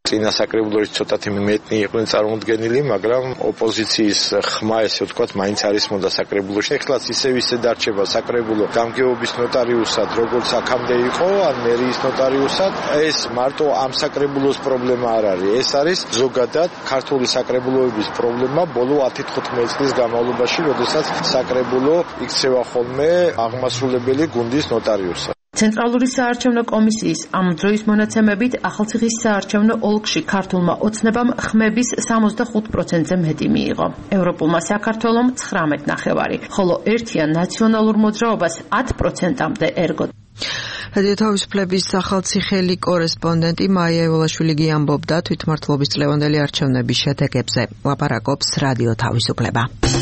წინა საკრებულოში ცოტათი მეტნი იყვნენ წარმოდგენილი, მაგრამ ოპოზიციის ხმა, ესე ვთქვათ, მაინც არის მონდა საკრებულოში. ეხლაც ისევ ისე დარჩება საკრებულო გამგეობის ნოტარიუსად, როგორც აქამდე იყო, ან მერიის ნოტარიუსად. ეს მარტო ამ საკრებულოს პრობლემა არ არის. ეს არის ზოგადად ქართული საკრებულოების პრობლემა ბოლო ათი-თხუთმეტი წლის განმავლობაში, როდესაც საკრებულო იქცევა ხოლმე აღმასრულებელი გუნდის ნოტარიუსად. ცენტრალური საარჩევნო კომისიის ამ დროის მონაცემებით ახალციხის საარჩევნო ოლქში ქართულმა ოცნებამ ხმების სამოცდახუთ პროცენტზე მეტი მიიღო. ევროპულმა საქართველომ ცხრამეტ ნახევარი, ხოლო ერთიან ნაციონალურ მოძრაობას ათი პროცენტამდე ერგო. რადიო თავისუფლების ახალციხელი კორესპონდენტი მაია ევალაშვილი ამბობდა თვითმმართველობის წლევანდელი არჩევნების შედეგებზე. ლაპარაკობს რადიო თავისუფლება.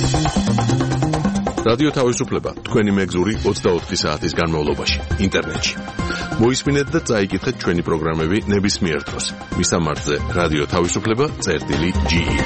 რადიო თავისუფლება თქვენი მეგზური ოცდაოთხი საათის განმავლობაში ინტერნეტში. მოისმინეთ და წაიკითხეთ ჩვენი პროგრამები ნებისმიერ დროს. მისამართზე რადიო თავისუფლება წერტილი ჯი ი.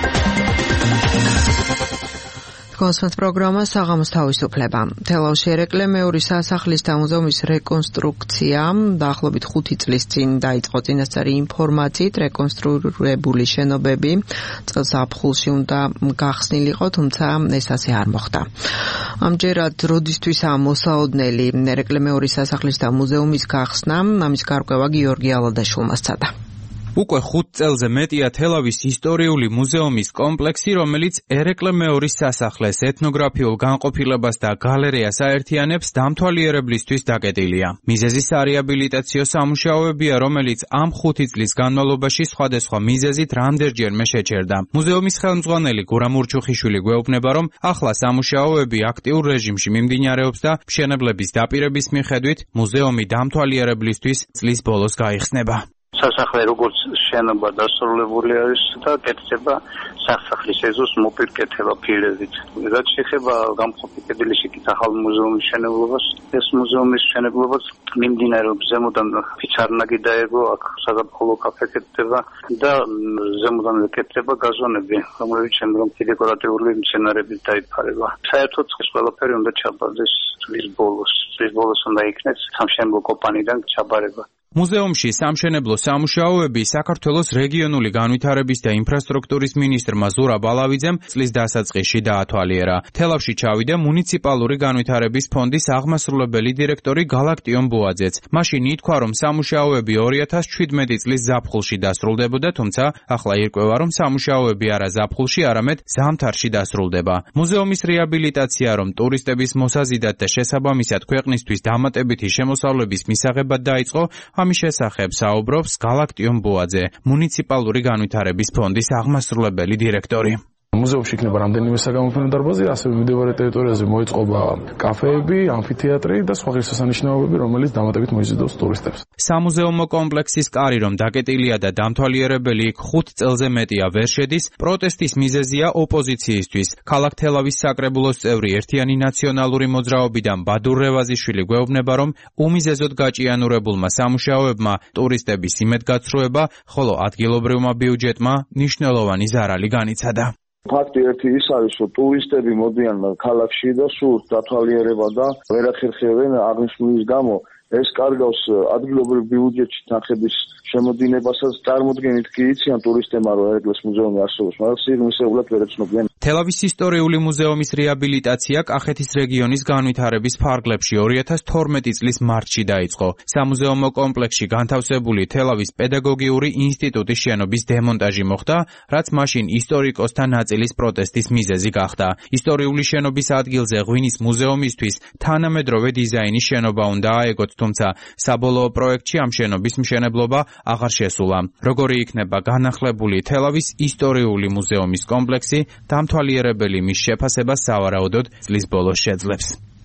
კონსპект პროგრამა საღამოს თავისუფლება. თელავში ერეკლე მეორის სასახლის და მუზეუმის რეკონსტრუქცია დაახლოებით ხუთი წლის წინ დაიწყო. წინასწარი ინფორმაციით რეკონსტრუირებული შენობები წელს ზაფხულში უნდა გახსნილიყო, თუმცა ეს ასე არ მოხდა. ამჯერად როდისთვისაა მოსაოდნელი ერეკლე მეორის სასახლის და მუზეუმის გახსნა, ამის გარკვევა გიორგი ალადაშვილმა სცადა. უკვე ხუთ წელზე მეტია თელავის ისტორიული მუზეუმის კომპლექსი, რომელიც ერეკლე მეორის სასახლეს, ეთნოგრაფიულ განყოფილებას და გალერეას აერთიანებს, დამთვალიერებლისთვის დაკეტილია. მიზეზი სარეაბილიტაციო სამუშაოებია, რომელიც ამ ხუთი წლის განმავლობაში სხვადასხვა მიზეზით რამდენჯერმე შეჩერდა. მუზეუმის ხელმძღვანელი გურამ ურჩუხიშვილი გვეუბნება, რომ ახლა სამუშაოები აქტიურ რეჟიმში მიმდინარეობს და მშენებლების დაპირების მიხედვით მუზეუმი დამთვალიერებლისთვის წლის ბოლოს გაიხსნება. სასახლე როგორც შენობა დასრულებული არის და კეთდება სასახლის ეზოს მოპირკეთება ფილებით. რაც შეეხება გამყოფი კედლის ახალ მუზეუმის მშენებლობას, ეს მუზეუმის მშენებლობაც მიმდინარეობს ზემოდან ფიცარნაგი დაეგო, აქ საზაფხულო კაფე კეთდება და ზემოდან კეთდება გაზონები, რომელიც შემდგომ დეკორატიული მცენარებით დაიფარება. საერთოდ ეს ყველაფერი უნდა ჩაბარდეს წლის ბოლოს. წლის ბოლოს უნდა იქნეს სამშენებლო კომპანიიდან ჩაბარება. მუზეუმში სამშენებლო სამუშაოები საქართველოს რეგიონული განვითარების და ინფრასტრუქტურის მინისტრმა ზურაბ ალავიძემ წლის დასაწყისში დაათვალიერა. თელავში ჩავიდა მუნიციპალური განვითარების ფონდის აღმასრულებელი დირექტორი გალაქტიონ ბუაძეც. მაშინ ითქვა, რომ სამუშაოები ორი ათას შვიდმეტი წლის ზაფხულში დასრულდებოდა, თუმცა ახლა ირკვევა, რომ სამუშაოები არა ზაფხულში, არამედ ზამთარში დასრულდება. მუზეუმის რეაბილიტაცია, რომ ტურისტების მოსაზიდად და შესაბამისად ქვეყნისთვის დამატებითი შემოსავლების მისაღებად დაიწყო, ამის შესახებ საუბრობს გალაქტიონ ბუაძე, მუნიციპალური განვითარების ფონდის აღმასრულებელი დირექტორი. მუზეუმში იქნება რამდენიმე საგამოფენო დარბაზი, ასევე მიმდებარე ტერიტორიაზე მოიწყობა კაფეები, ამფითეატრი და სხვა ღირსშესანიშნაობები, რომელიც დამატებით მოიზიდავს ტურისტებს. სამუზეუმო კომპლექსის კარი, რომ დაკეტილია და დამთვალიერებელი იქ ხუთ წელზე მეტია ვერ შედის, პროტესტის მიზეზია ოპოზიციისთვის. ქალაქ თელავის საკრებულოს წევრი ერთიანი ნაციონალური მოძრაობიდან ბადურ რევაზიშვილი გვეუბნება, რომ უმიზეზოდ გაჭიანურებულმა სამუშაოებმა ტურისტების იმედგაცრუება, ხოლო ადგილობრივმა ბიუჯეტმა მნიშვნელოვანი ზარალი განიცადა. ფაქტი ერთი ის არის, რომ ტურისტები მოდიან ქალაქში და სურთ დათვალიერება და ვერ ახერხებენ აღნიშნულის გამო ეს კარგავს ადგილობრივ ბიუჯეტში თანხების შემოდინებასაც. წარმოდგენით კი იციან ტურისტებმა, რომ ერეკლეს მუზეუმი არსებობს, მაგრამ სიღრმისეულად ვერ ეცნობიან. თელავის ისტორიული მუზეუმის რეაბილიტაცია კახეთის რეგიონის განვითარების ფარგლებში ორი ათას თორმეტი წლის მარტში დაიწყო. სამუზეუმო კომპლექსში განთავსებული თელავის პედაგოგიური ინსტიტუტის შენობის დემონტაჟი მოხდა, რაც მაშინ ისტორიკოსთა ნაწილის პროტესტის მიზეზი გახდა. ისტორიული შენობის ადგილზე ღვინის მუზეუმისთვის თანამედროვე დიზაინის შენობა უნდა აეგოთ, თუმცა საბოლოო პროექტში ამ შენობის მშენებლობა აღარ შესულა. როგორი იქნება განახლებული თელავის ისტორიული მუზეუმის კომპლექსი, დამთვალიერებელი მის შეფასებას სავარაუდოდ წლის ბოლოს შეძლებს.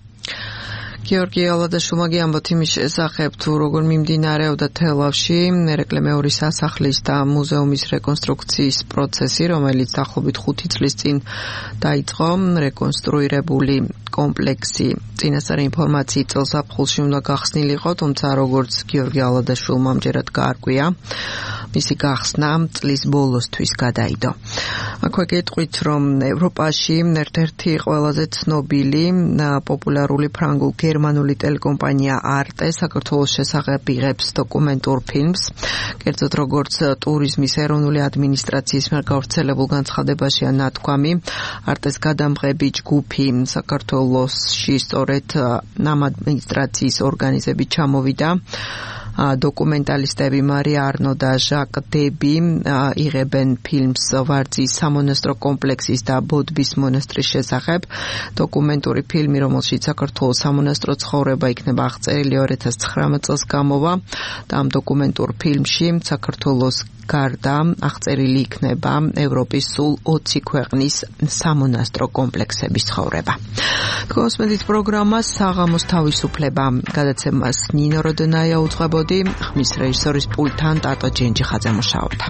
გიორგი ალადაშვილმა ამბობს იმის შესახებ, თუ როგორ მიმდინარეობდა თელავში ერეკლე მეორის სასახლის და მუზეუმის რეკონსტრუქციის პროცესი, რომელიც დაახლოებით ხუთი წლის წინ დაიწყო. რეკონსტრუირებული კომპლექსი წინასწარი ინფორმაციით წელს ზაფხულში უნდა გახსნილიყო, თუმცა როგორც გიორგი ალადაშვილმა ამჯერად გაარკვია, მისი გახსნა წლის ბოლოსთვის გადაიდო. აქვე გეტყვით, რომ ევროპაში ერთ-ერთი ყველაზე ცნობილი პოპულარული ფრანგულ-გერმანული ტელეკომპანია არტე საქართველოს შესახებ იღებს დოკუმენტურ ფილმს. კერძოდ, როგორც ტურიზმის ეროვნული ადმინისტრაციის მიერ გავრცელებულ განცხადებაშია ნათქვამი, არტეს გადამღები ჯგუფი საქართველოსში სწორედ ამ ადმინისტრაციის ორგანიზებით ჩამოვიდა. დოკუმენტალისტები მარია არნო და ჟაკ დები იღებენ ფილმს ვარძის სამონასტრო კომპლექსის და ბოდბის მონასტრის შესახებ. დოკუმენტური ფილმი, რომელშიც საქართველოს სამონასტრო ცხოვრება იქნება აღწერილი ორი ათას ცხრამეტ წელს გამოვა და ამ დოკუმენტურ ფილმში საქართველოს გარდა აღწერილი იქნება ევროპის სულ ოცი ქვეყნის სამონასტრო კომპლექსების ცხოვრება. კონსმედით პროგრამას საღამოს თავისუფლება გადაცემას ნინო როდენაია უძღვებოდი, ხმის რეჟისორის პულტთან ტატო ჯენჯიხაძე მუშაობდა.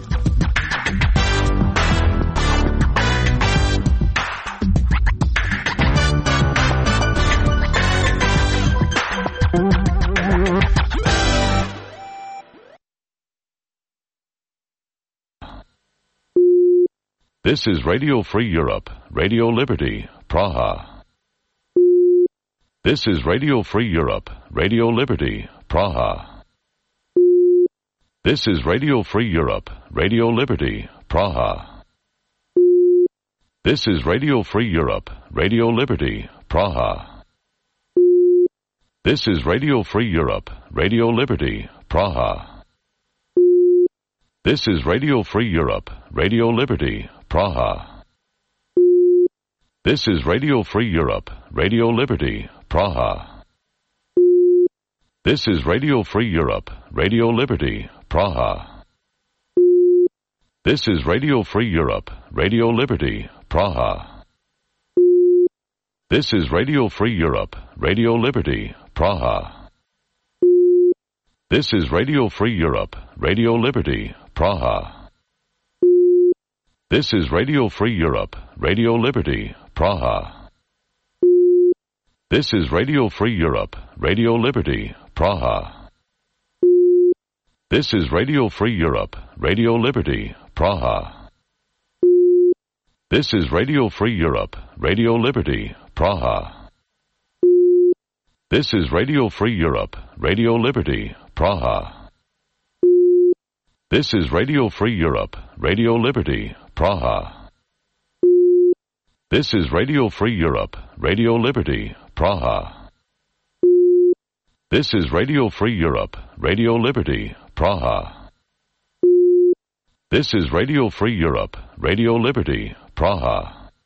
This is Radio Free Europe, Radio Liberty, Praha. This is Radio Free Europe, Radio Liberty, Praha. This is Radio Free Europe, Radio Liberty, Praha. This is Radio Free Europe, Radio Liberty, Praha. This is Radio Free Europe, Radio Liberty, Praha. This is Radio Free Europe, Radio Liberty, Praha. This is Radio Free Europe, Radio Liberty, Praha. This is Radio Free Europe, Radio Liberty, Praha. This is Radio Free Europe, Radio Liberty, Praha. This is Radio Free Europe, Radio Liberty, Praha. This is Radio Free Europe, Radio Liberty, Praha. This is Radio Free Europe, Radio Liberty, Praha. This is Radio Free Europe, Radio Liberty, Praha. This is Radio Free Europe, Radio Liberty, Praha. This is Radio Free Europe, Radio Liberty, Praha. This is Radio Free Europe, Radio Liberty, Praha. This is Radio Free Europe, Radio Liberty, Praha. This is Radio Free Europe, Radio Liberty, Praha. This is Radio Free Europe, Radio Liberty, Praha. This is Radio Free Europe, Radio Liberty, Praha.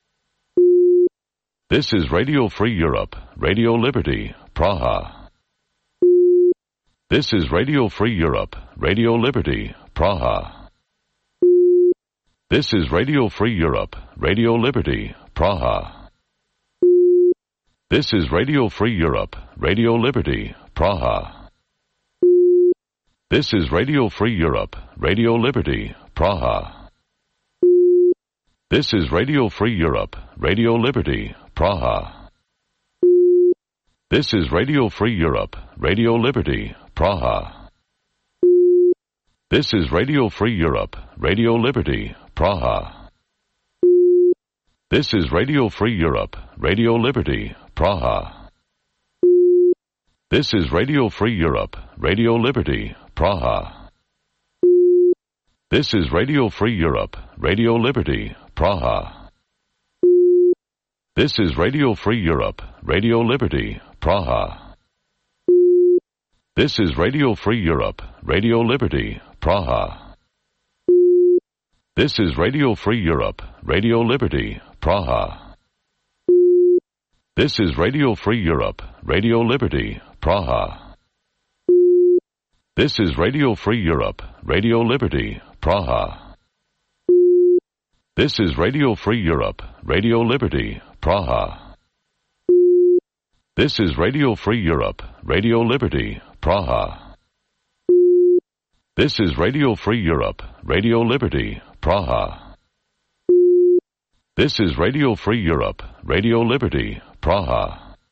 This is Radio Free Europe, Radio Liberty, Praha. This is Radio Free Europe, Radio Liberty, Praha. This is Radio Free Europe, Radio Liberty, Praha. This is Radio Free Europe, Radio Liberty, Praha. This is Radio Free Europe, Radio Liberty, Praha. This is Radio Free Europe, Radio Liberty, Praha. This is Radio Free Europe, Radio Liberty, Praha. This is Radio Free Europe, Radio Liberty, Praha. This is Radio Free Europe, Radio Liberty, Praha. This is Radio Free Europe, Radio Liberty, Praha. This is Radio Free Europe, Radio Liberty, Praha. This is Radio Free Europe, Radio Liberty, Praha. This is Radio Free Europe, Radio Liberty, Praha. This is Radio Free Europe, Radio Liberty, Praha. This is Radio Free Europe, Radio Liberty, Praha. This is Radio Free Europe, Radio Liberty, Praha. This is Radio Free Europe, Radio Liberty, Praha. This is Radio Free Europe, Radio Liberty, Praha. This is Radio Free Europe, Radio Liberty, Praha. This is Radio Free Europe, Radio Liberty, Praha.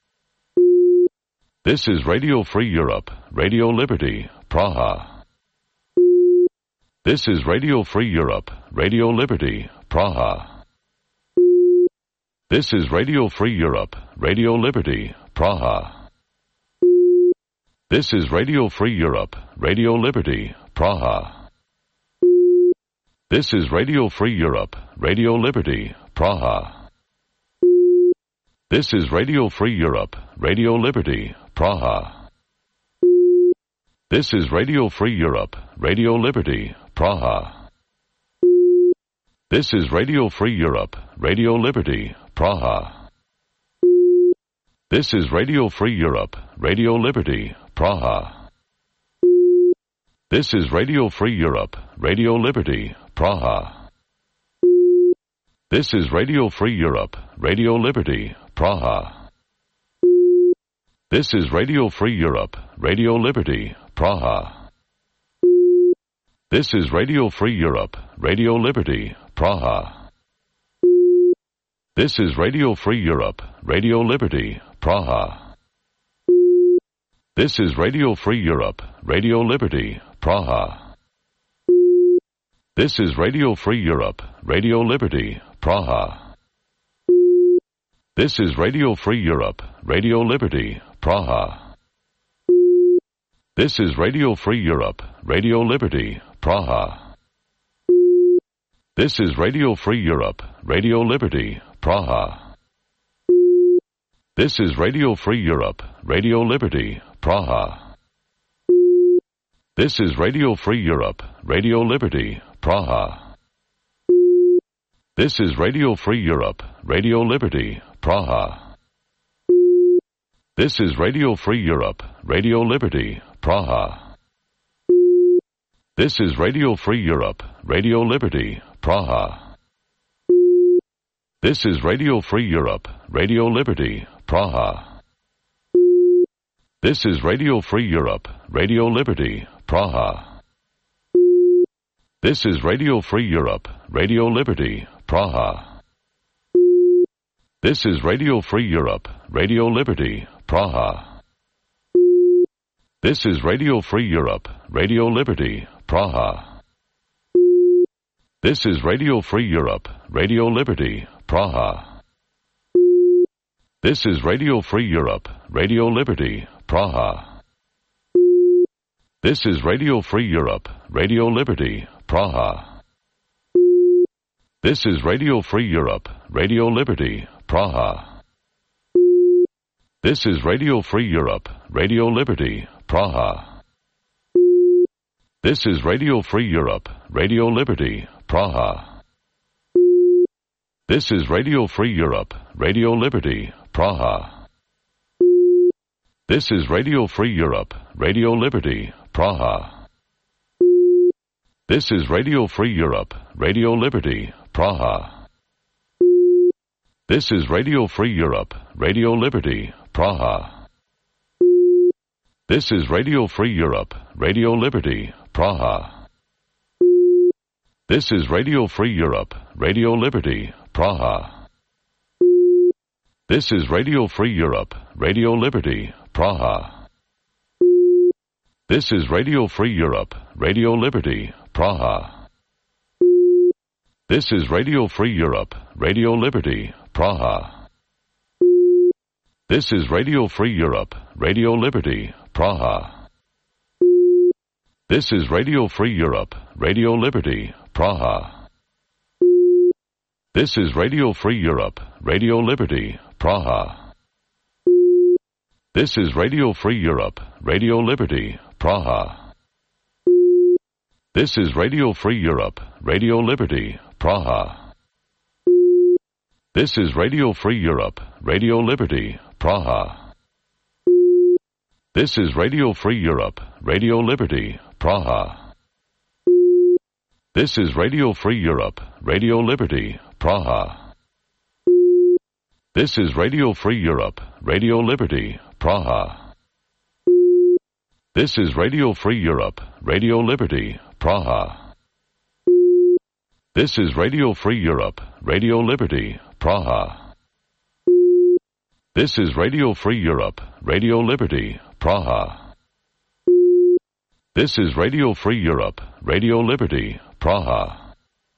This is Radio Free Europe, Radio Liberty, Praha. This is Radio Free Europe, Radio Liberty, Praha. This is Radio Free Europe, Radio Liberty, Praha. This is Radio Free Europe, Radio Liberty, Praha. This is Radio Free Europe, Radio Liberty, Praha. This is Radio Free Europe, Radio Liberty, Praha. This is Radio Free Europe, Radio Liberty, Praha. This is Radio Free Europe, Radio Liberty, Praha. This is Radio Free Europe, Radio Liberty, Praha. This is Radio Free Europe, Radio Liberty, Praha. This is Radio Free Europe, Radio Liberty, Praha. This is Radio Free Europe, Radio Liberty, Praha. This is Radio Free Europe, Radio Liberty, Praha. This is Radio Free Europe, Radio Liberty, Praha. This is Radio Free Europe, Radio Liberty, Praha. This is Radio Free Europe, Radio Liberty, Praha. This is Radio Free Europe, Radio Liberty, Praha. This is Radio Free Europe, Radio Liberty, Praha. This is Radio Free Europe, Radio Liberty, Praha. This is Radio Free Europe, Radio Liberty, Praha. This is Radio Free Europe, Radio Liberty, Praha. This is Radio Free Europe, Radio Liberty, Praha. This is Radio Free Europe, Radio Liberty, Praha. This is Radio Free Europe, Radio Liberty, Praha. This is Radio Free Europe, Radio Liberty, Praha. This is Radio Free Europe, Radio Liberty, Praha. This is Radio Free Europe, Radio Liberty, Praha. This is Radio Free Europe, Radio Liberty, Praha. This is Radio Free Europe, Radio Liberty, Praha. This is Radio Free Europe, Radio Liberty, Praha. This is Radio Free Europe, Radio Liberty, Praha. This is Radio Free Europe, Radio Liberty, Praha. This is Radio Free Europe, Radio Liberty, Praha. This is Radio Free Europe, Radio Liberty, Praha. This is Radio Free Europe, Radio Liberty, Praha. This is Radio Free Europe, Radio Liberty, Praha. This is Radio Free Europe, Radio Liberty, Praha. This is Radio Free Europe, Radio Liberty, Praha. This is Radio Free Europe, Radio Liberty, Praha. This is Radio Free Europe, Radio Liberty, Praha. This is Radio Free Europe, Radio Liberty, Praha. This is Radio Free Europe, Radio Liberty, Praha. This is Radio Free Europe, Radio Liberty, Praha. This is Radio Free Europe, Radio Liberty, Praha. This is Radio Free Europe, Radio Liberty, Praha. This is Radio Free Europe, Radio Liberty, Praha. This is Radio Free Europe, Radio Liberty, Praha. This is Radio Free Europe, Radio Liberty, Praha. This is Radio Free Europe, Radio Liberty, Praha. This is Radio Free Europe, Radio Liberty, Praha. This is Radio Free Europe, Radio Liberty, Praha. This is Radio Free Europe, Radio Liberty, Praha. This is Radio Free Europe, Radio Liberty, Praha. This is Radio Free Europe, Radio Liberty, Praha. This is Radio Free Europe, Radio Liberty, Praha. This is Radio Free Europe, Radio Liberty, Praha. This is Radio Free Europe, Radio Liberty, Praha.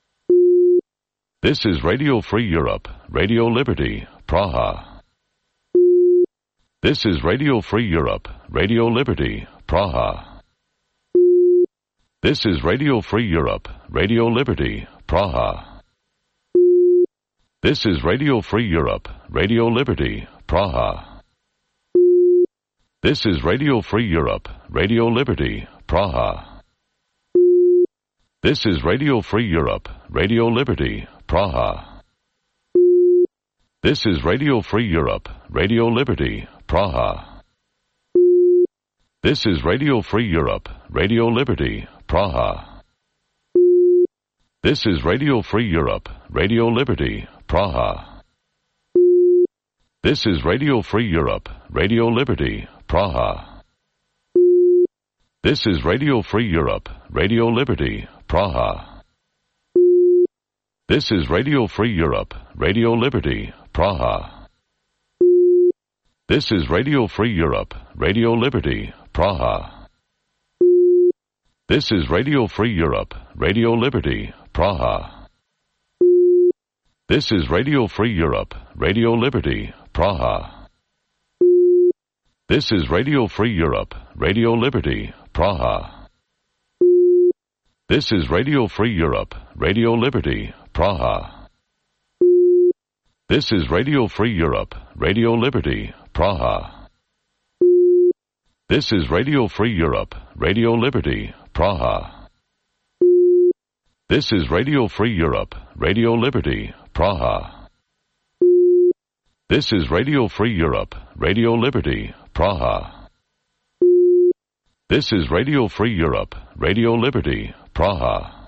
This is Radio Free Europe, Radio Liberty, Praha. This is Radio Free Europe, Radio Liberty, Praha. This is Radio Free Europe, Radio Liberty, Praha. This is Radio Free Europe, Radio Liberty, Praha. This is Radio Free Europe, Radio Liberty, Praha. This is Radio Free Europe, Radio Liberty, Praha. This is Radio Free Europe, Radio Liberty, Praha. This is Radio Free Europe, Radio Liberty, Praha. This is Radio Free Europe, Radio Liberty, Praha. This is Radio Free Europe, Radio Liberty, Praha. This is Radio Free Europe, Radio Liberty, Praha. This is Radio Free Europe, Radio Liberty, Praha. This is Radio Free Europe, Radio Liberty, Praha. This is Radio Free Europe, Radio Liberty, Praha. This is Radio Free Europe, Radio Liberty, Praha. This is Radio Free Europe, Radio Liberty, Praha. This is Radio Free Europe, Radio Liberty, Praha. This is Radio Free Europe, Radio Liberty, Praha. This is Radio Free Europe, Radio Liberty, Praha. This is Radio Free Europe, Radio Liberty, Praha. This is Radio Free Europe, Radio Liberty, Praha. This is Radio Free Europe, Radio Liberty, Praha.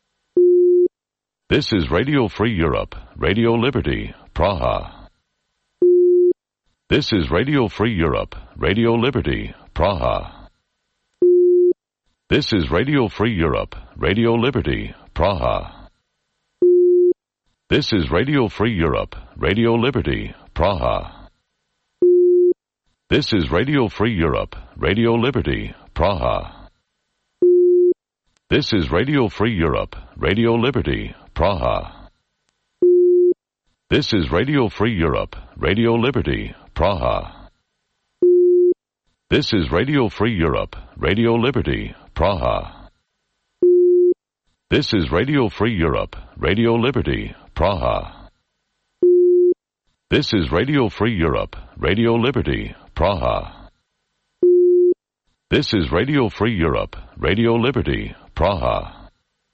This is Radio Free Europe, Radio Liberty, Praha. This is Radio Free Europe, Radio Liberty, Praha. This is Radio Free Europe, Radio Liberty, Praha. This is Radio Free Europe, Radio Liberty, Praha. This is Radio Free Europe, Radio Liberty, Praha. This is Radio Free Europe, Radio Liberty, Praha. This is Radio Free Europe, Radio Liberty, Praha. This is Radio Free Europe, Radio Liberty, Praha. This is Radio Free Europe, Radio Liberty, Praha. This is Radio Free Europe, Radio Liberty, Praha. This is Radio Free Europe, Radio Liberty, Praha.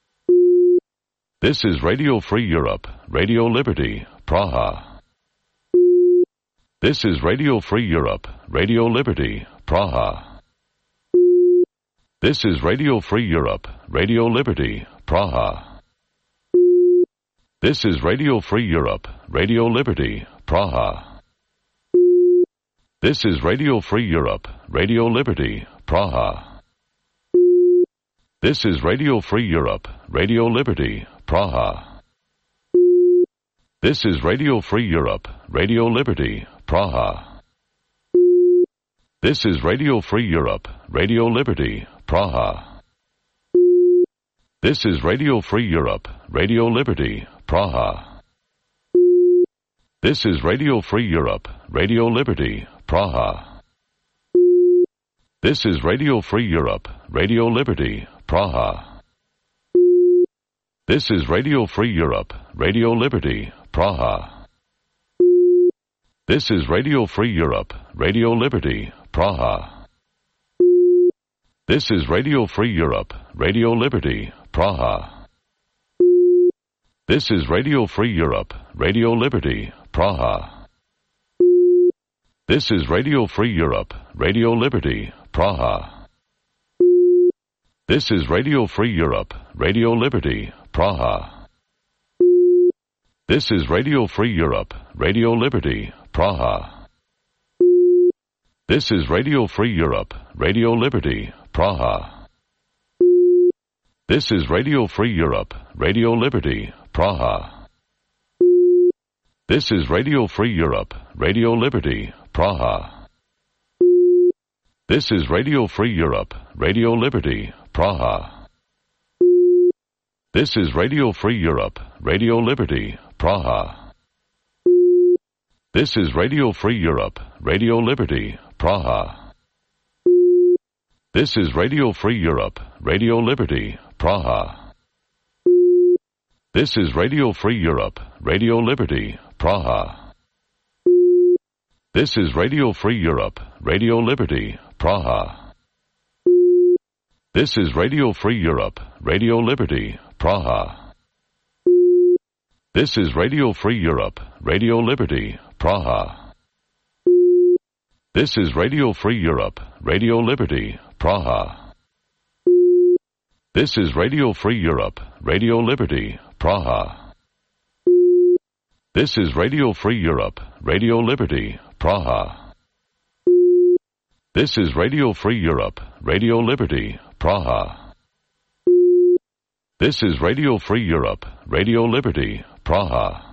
This is Radio Free Europe, Radio Liberty, Praha. This is Radio Free Europe, Radio Liberty, Praha. This is Radio Free Europe, Radio Liberty, Praha. This is Radio Free Europe, Radio Liberty, Praha. This is Radio Free Europe, Radio Liberty, Praha. This is Radio Free Europe, Radio Liberty, Praha. This is Radio Free Europe, Radio Liberty, Praha. This is Radio Free Europe, Radio Liberty, Praha. This is Radio Free Europe, Radio Liberty, Praha. This is Radio Free Europe, Radio Liberty, Praha. This is Radio Free Europe, Radio Liberty, Praha. This is Radio Free Europe, Radio Liberty, Praha. This is Radio Free Europe, Radio Liberty, Praha. This is Radio Free Europe, Radio Liberty, Praha. This is Radio Free Europe, Radio Liberty, Praha. This is Radio Free Europe, Radio Liberty, Praha. This is Radio Free Europe, Radio Liberty, Praha. This is Radio Free Europe, Radio Liberty, Praha. This is Radio Free Europe, Radio Liberty, Praha. This is Radio Free Europe, Radio Liberty, Praha. This is Radio Free Europe, Radio Liberty, Praha. This is Radio Free Europe, Radio Liberty, Praha. This is Radio Free Europe, Radio Liberty, Praha. This is Radio Free Europe, Radio Liberty, Praha. This is Radio Free Europe, Radio Liberty, Praha. This is Radio Free Europe, Radio Liberty, Praha. This is Radio Free Europe, Radio Liberty, Praha. This is Radio Free Europe, Radio Liberty, Praha. This is Radio Free Europe, Radio Liberty, Praha. This is Radio Free Europe, Radio Liberty, Praha. This is Radio Free Europe, Radio Liberty, Praha. This is Radio Free Europe, Radio Liberty, Praha. This is Radio Free Europe, Radio Liberty, Praha. This is Radio Free Europe, Radio Liberty, Praha.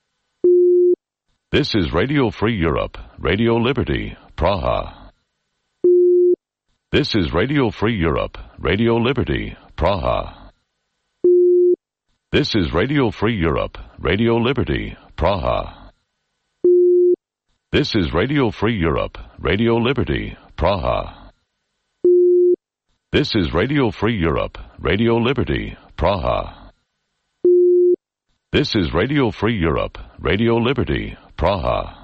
This is Radio Free Europe, Radio Liberty, Praha. This is Radio Free Europe, Radio Liberty, Praha. This is Radio Free Europe, Radio Liberty, Praha. This is Radio Free Europe, Radio Liberty, Praha. This is Radio Free Europe, Radio Liberty, Praha. This is Radio Free Europe, Radio Liberty, Praha.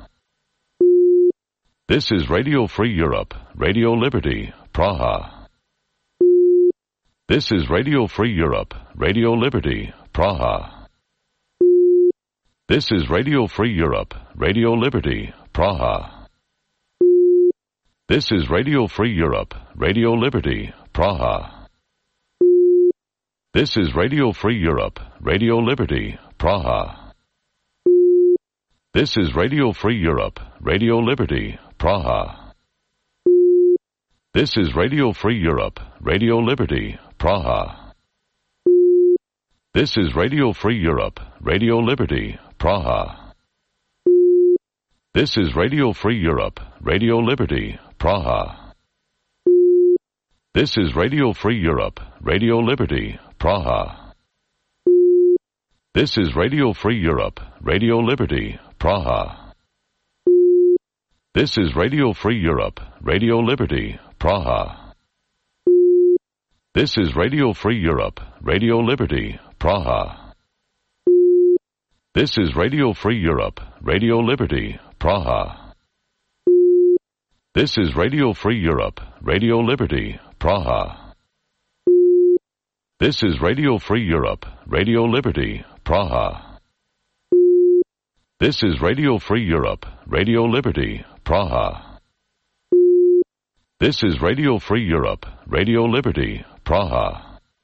This is Radio Free Europe, Radio Liberty, Praha. This is Radio Free Europe, Radio Liberty, Praha. This is Radio Free Europe, Radio Liberty, Praha. This is Radio Free Europe, Radio Liberty, Praha. This is Radio Free Europe, Radio Liberty, Praha. This is Radio Free Europe, Radio Liberty, Praha. This is Radio Free Europe, Radio Liberty, Praha. This is Radio Free Europe, Radio Liberty, Praha. This is Radio Free Europe, Radio Liberty, Praha. This is Radio Free Europe, Radio Liberty, Praha. This is Radio Free Europe, Radio Liberty, Praha. This is Radio Free Europe, Radio Liberty, Praha. This is Radio Free Europe, Radio Liberty, Praha. This is Radio Free Europe, Radio Liberty, Praha. This is Radio Free Europe, Radio Liberty, Praha. This is Radio Free Europe, Radio Liberty, Praha. This is Radio Free Europe, Radio Liberty, Praha. This is Radio Free Europe, Radio Liberty, Praha.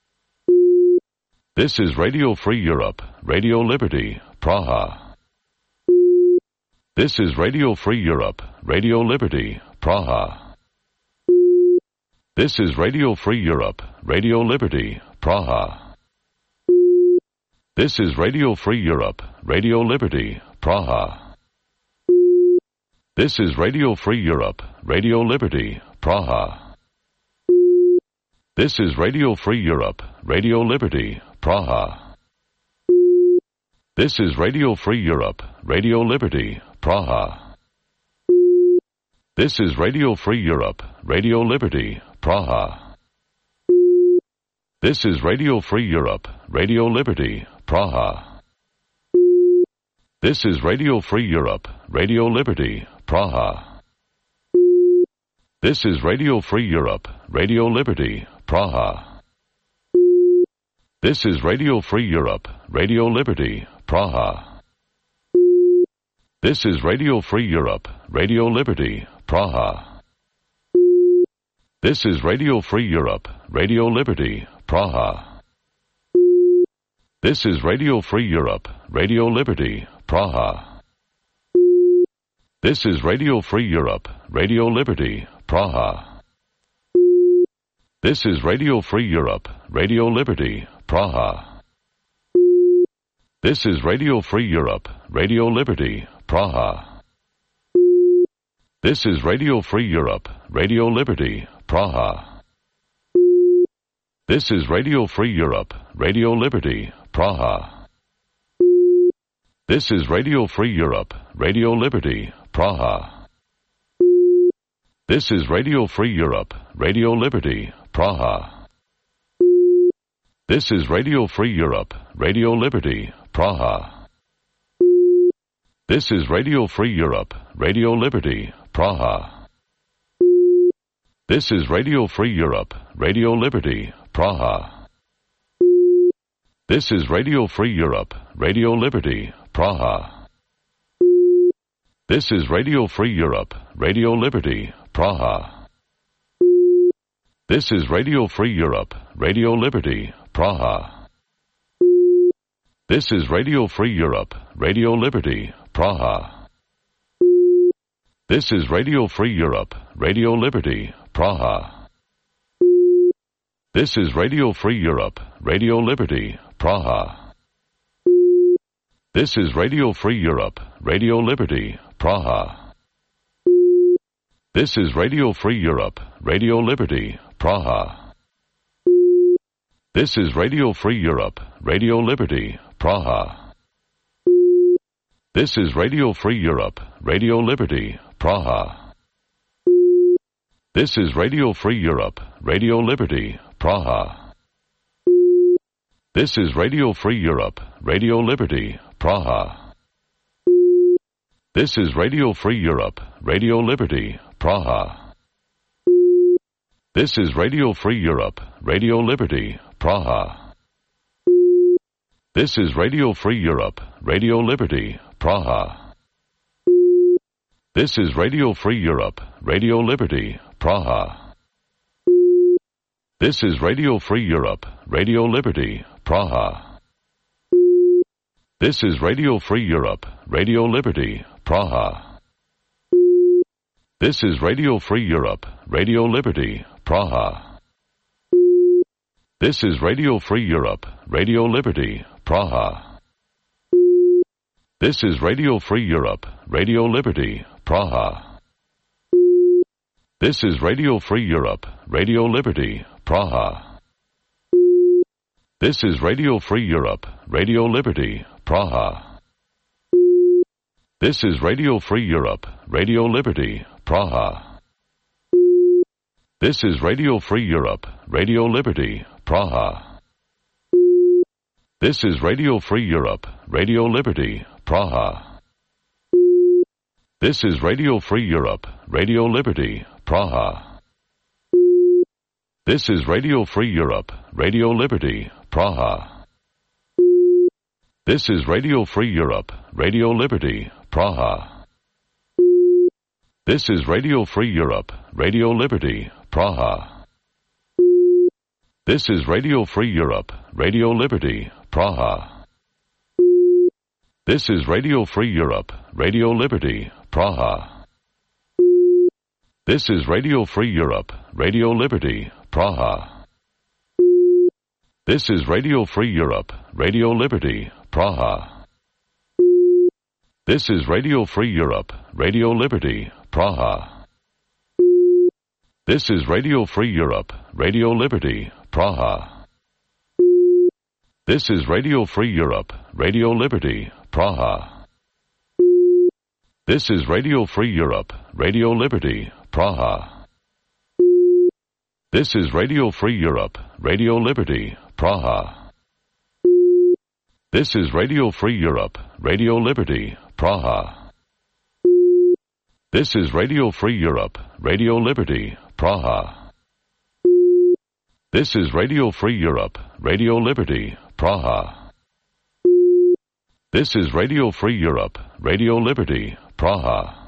This is Radio Free Europe, Radio Liberty, Praha. This is Radio Free Europe, Radio Liberty, Praha. This is Radio Free Europe, Radio Liberty, Praha. This is Radio Free Europe, Radio Liberty, Praha. This is Radio Free Europe, Radio Liberty, Praha. This is Radio Free Europe, Radio Liberty, Praha. This is Radio Free Europe, Radio Liberty, Praha. This is Radio Free Europe, Radio Liberty, Praha. This is Radio Free Europe, Radio Liberty, Praha. This is Radio Free Europe, Radio Liberty, Praha. This is Radio Free Europe, Radio Liberty, Praha. This is Radio Free Europe, Radio Liberty, Praha. This is Radio Free Europe, Radio Liberty, Praha. This is Radio Free Europe, Radio Liberty, Praha. This is Radio Free Europe, Radio Liberty, Praha. This is Radio Free Europe, Radio Liberty, Praha. This is Radio Free Europe, Radio Liberty, Praha. This is Radio Free Europe, Radio Liberty, Praha. This is Radio Free Europe, Radio Liberty, Praha. This is Radio Free Europe, Radio Liberty, Praha. This is Radio Free Europe, Radio Liberty, Praha. This is Radio Free Europe, Radio Liberty, Praha. This is Radio Free Europe, Radio Liberty, Praha. This is Radio Free Europe, Radio Liberty, Praha. This is Radio Free Europe, Radio Liberty, Praha. This is Radio Free Europe, Radio Liberty, Praha. This is Radio Free Europe, Radio Liberty, Praha. This is Radio Free Europe, Radio Liberty, Praha. This is Radio Free Europe, Radio Liberty, Praha. This is Radio Free Europe, Radio Liberty, Praha. This is Radio Free Europe, Radio Liberty, Praha. This is Radio Free Europe, Radio Liberty, Praha. This is Radio Free Europe, Radio Liberty, Praha. This is Radio Free Europe, Radio Liberty, Praha. This is Radio Free Europe, Radio Liberty, Praha. This is Radio Free Europe, Radio Liberty, Praha. This is Radio Free Europe, Radio Liberty, Praha. This is Radio Free Europe, Radio Liberty, Praha. This is Radio Free Europe, Radio Liberty, Praha. This is Radio Free Europe, Radio Liberty, Praha. This is Radio Free Europe, Radio Liberty, Praha. This is Radio Free Europe, Radio Liberty, Praha. This is Radio Free Europe, Radio Liberty, Praha. This is Radio Free Europe, Radio Liberty, Praha. This is Radio Free Europe, Radio Liberty, Praha. This is Radio Free Europe, Radio Liberty, Praha. This is Radio Free Europe, Radio Liberty, Praha. This is Radio Free Europe, Radio Liberty, Praha. This is Radio Free Europe, Radio Liberty, Praha. This is Radio Free Europe, Radio Liberty, Praha. This is Radio Free Europe, Radio Liberty, Praha. This is Radio Free Europe, Radio Liberty, Praha. This is Radio Free Europe, Radio Liberty, Praha. This is Radio Free Europe, Radio Liberty, Praha. This is Radio Free Europe, Radio Liberty, Praha. This is Radio Free Europe, Radio Liberty, Praha. This is Radio Free Europe, Radio Liberty, Praha. This is Radio Free Europe, Radio Liberty, Praha. This is Radio Free Europe, Radio Liberty, Praha. This is Radio Free Europe, Radio Liberty, Praha. This is Radio Free Europe, Radio Liberty, Praha. This is Radio Free Europe, Radio Liberty, Praha. This is Radio Free Europe, Radio Liberty, Praha. This is Radio Free Europe, Radio Liberty, Praha. This is Radio Free Europe, Radio Liberty, Praha. This is Radio Free Europe, Radio Liberty, Praha. This is Radio Free Europe, Radio Liberty, Praha. This is Radio Free Europe, Radio Liberty, Praha.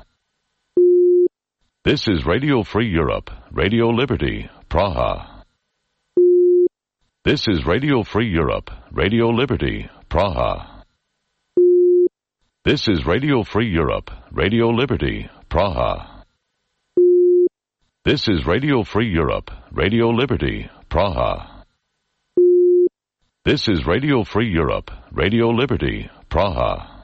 This is Radio Free Europe, Radio Liberty, Praha. This is Radio Free Europe, Radio Liberty, Praha. This is Radio Free Europe, Radio Liberty, Praha. This is Radio Free Europe, Radio Liberty, Praha. This is Radio Free Europe, Radio Liberty, Praha.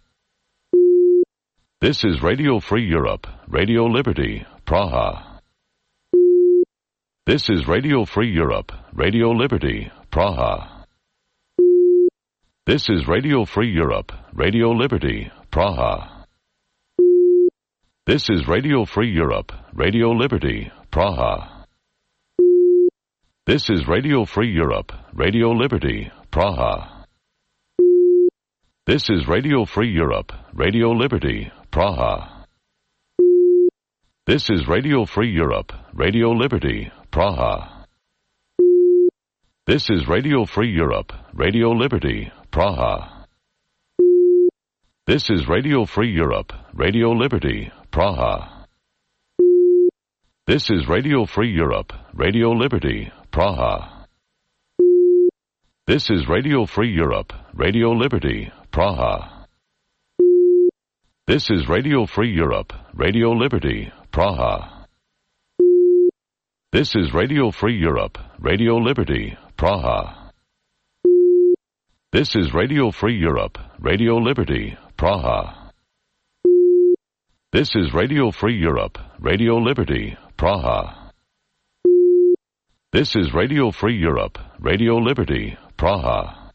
This is Radio Free Europe, Radio Liberty, Praha. This is Radio Free Europe, Radio Liberty, Praha. This is Radio Free Europe, Radio Liberty, Praha. This is Radio Free Europe, Radio Liberty, Praha. This is Radio Free Europe, Radio Liberty, Praha. This is Radio Free Europe, Radio Liberty, Praha. This is Radio Free Europe, Radio Liberty, Praha. This is Radio Free Europe, Radio Liberty, Praha. This is Radio Free Europe, Radio Liberty, Praha. This is Radio Free Europe, Radio Liberty, Praha. This is Radio Free Europe, Radio Liberty, Praha. This is Radio Free Europe, Radio Liberty, Praha. This is Radio Free Europe, Radio Liberty, Praha. This is Radio Free Europe, Radio Liberty, Praha. This is Radio Free Europe, Radio Liberty, Praha. This is Radio Free Europe, Radio Liberty, Praha.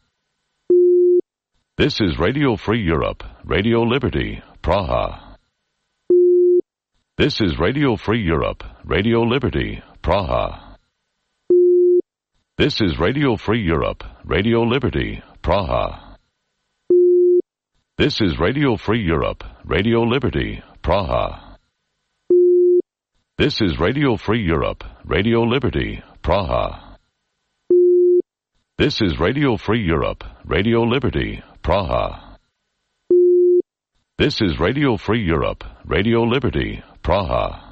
This is Radio Free Europe, Radio Liberty, Praha. This is Radio Free Europe, Radio Liberty, Praha. This is Radio Free Europe, Radio Liberty, Praha. This is Radio Free Europe, Radio Liberty, Praha. This is Radio Free Europe, Radio Liberty, Praha. This is Radio Free Europe, Radio Liberty, Praha. This is Radio Free Europe, Radio Liberty, Praha.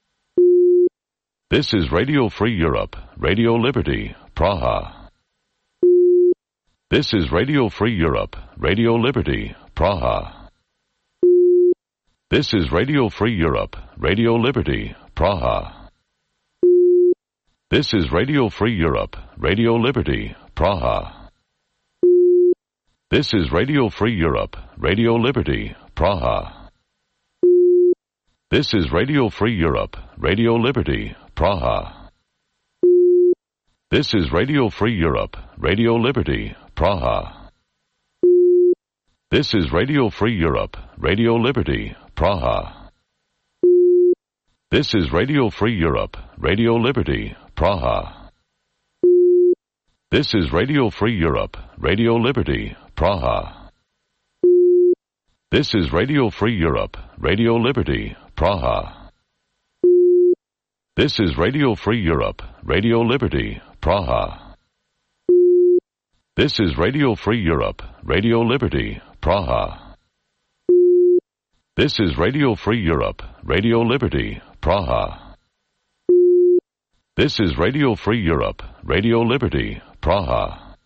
This is Radio Free Europe, Radio Liberty, Praha. This is Radio Free Europe, Radio Liberty, Praha. This is Radio Free Europe, Radio Liberty, Praha. This is Radio Free Europe, Radio Liberty, Praha. This is Radio Free Europe, Radio Liberty, Praha. This is Radio Free Europe, Radio Liberty, Praha. This is Radio Free Europe, Radio Liberty, Praha. This is Radio Free Europe, Radio Liberty, Praha. This is Radio Free Europe, Radio Liberty, Praha. This is Radio Free Europe, Radio Liberty, Praha. This is Radio Free Europe, Radio Liberty, Praha. This is Radio Free Europe, Radio Liberty, Praha. This is Radio Free Europe, Radio Liberty, Praha. This is Radio Free Europe, Radio Liberty, Praha. This is Radio Free Europe, Radio Liberty, Praha.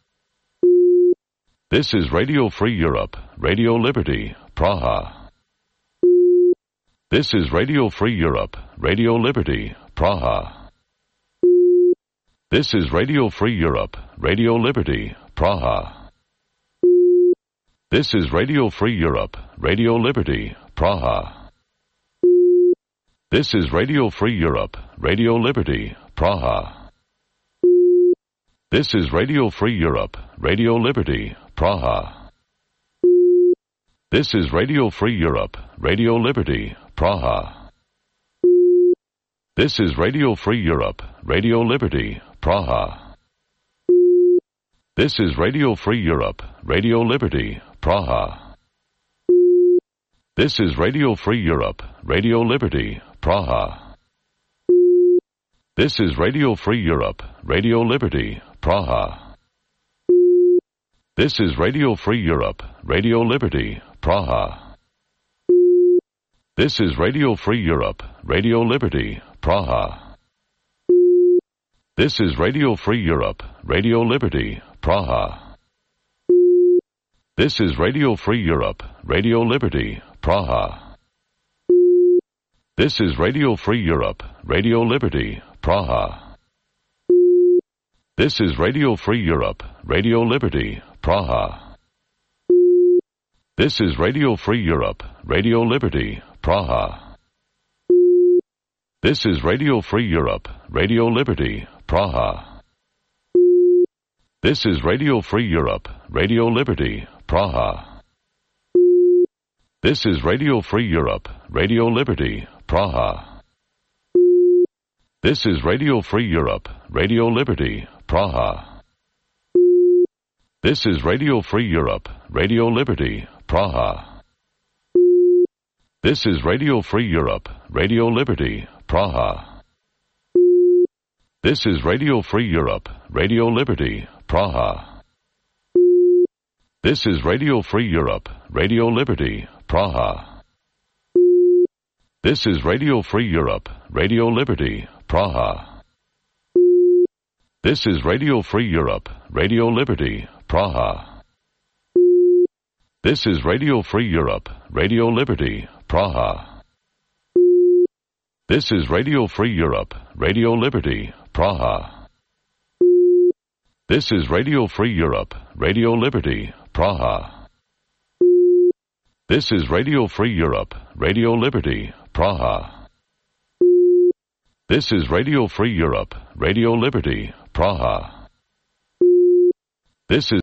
This is Radio Free Europe, Radio Liberty, Praha. This is Radio Free Europe, Radio Liberty, Praha. This is Radio Free Europe, Radio Liberty, Praha. This is Radio Free Europe, Radio Liberty, Praha. This is Radio Free Europe, Radio Liberty, Praha. This is Radio Free Europe, Radio Liberty, Praha. This is Radio Free Europe, Radio Liberty, Praha. This is Radio Free Europe, Radio Liberty, Praha. This is Radio Free Europe, Radio Liberty, Praha. This is Radio Free Europe, Radio Liberty, Praha. This is Radio Free Europe, Radio Liberty, Praha. This is Radio Free Europe, Radio Liberty, Praha. This is Radio Free Europe, Radio Liberty, Praha. This is Radio Free Europe, Radio Liberty, Praha. This is Radio Free Europe, Radio Liberty, Praha. This is Radio Free Europe, Radio Liberty, Praha. This is Radio Free Europe, Radio Liberty, Praha. This is Radio Free Europe, Radio Liberty, Praha. This is Radio Free Europe, Radio Liberty, Praha. This is Radio Free Europe, Radio Liberty, Praha. This is Radio Free Europe, Radio Liberty, Praha. This is Radio Free Europe, Radio Liberty, Praha. This is Radio Free Europe, Radio Liberty, Praha. This is Radio Free Europe, Radio Liberty, Praha. This is Radio Free Europe, Radio Liberty, Praha. This is Radio Free Europe, Radio Liberty, Praha. This is Radio Free Europe, Radio Liberty, Praha. This is Radio Free Europe, Radio Liberty, Praha. This is Radio Free Europe, Radio Liberty, Praha. This is Radio Free Europe, Radio Liberty, Praha. This is Radio Free Europe, Radio Liberty, Praha. This is Radio Free Europe, Radio Liberty, Praha. This is Radio Free Europe, Radio Liberty, Praha. This is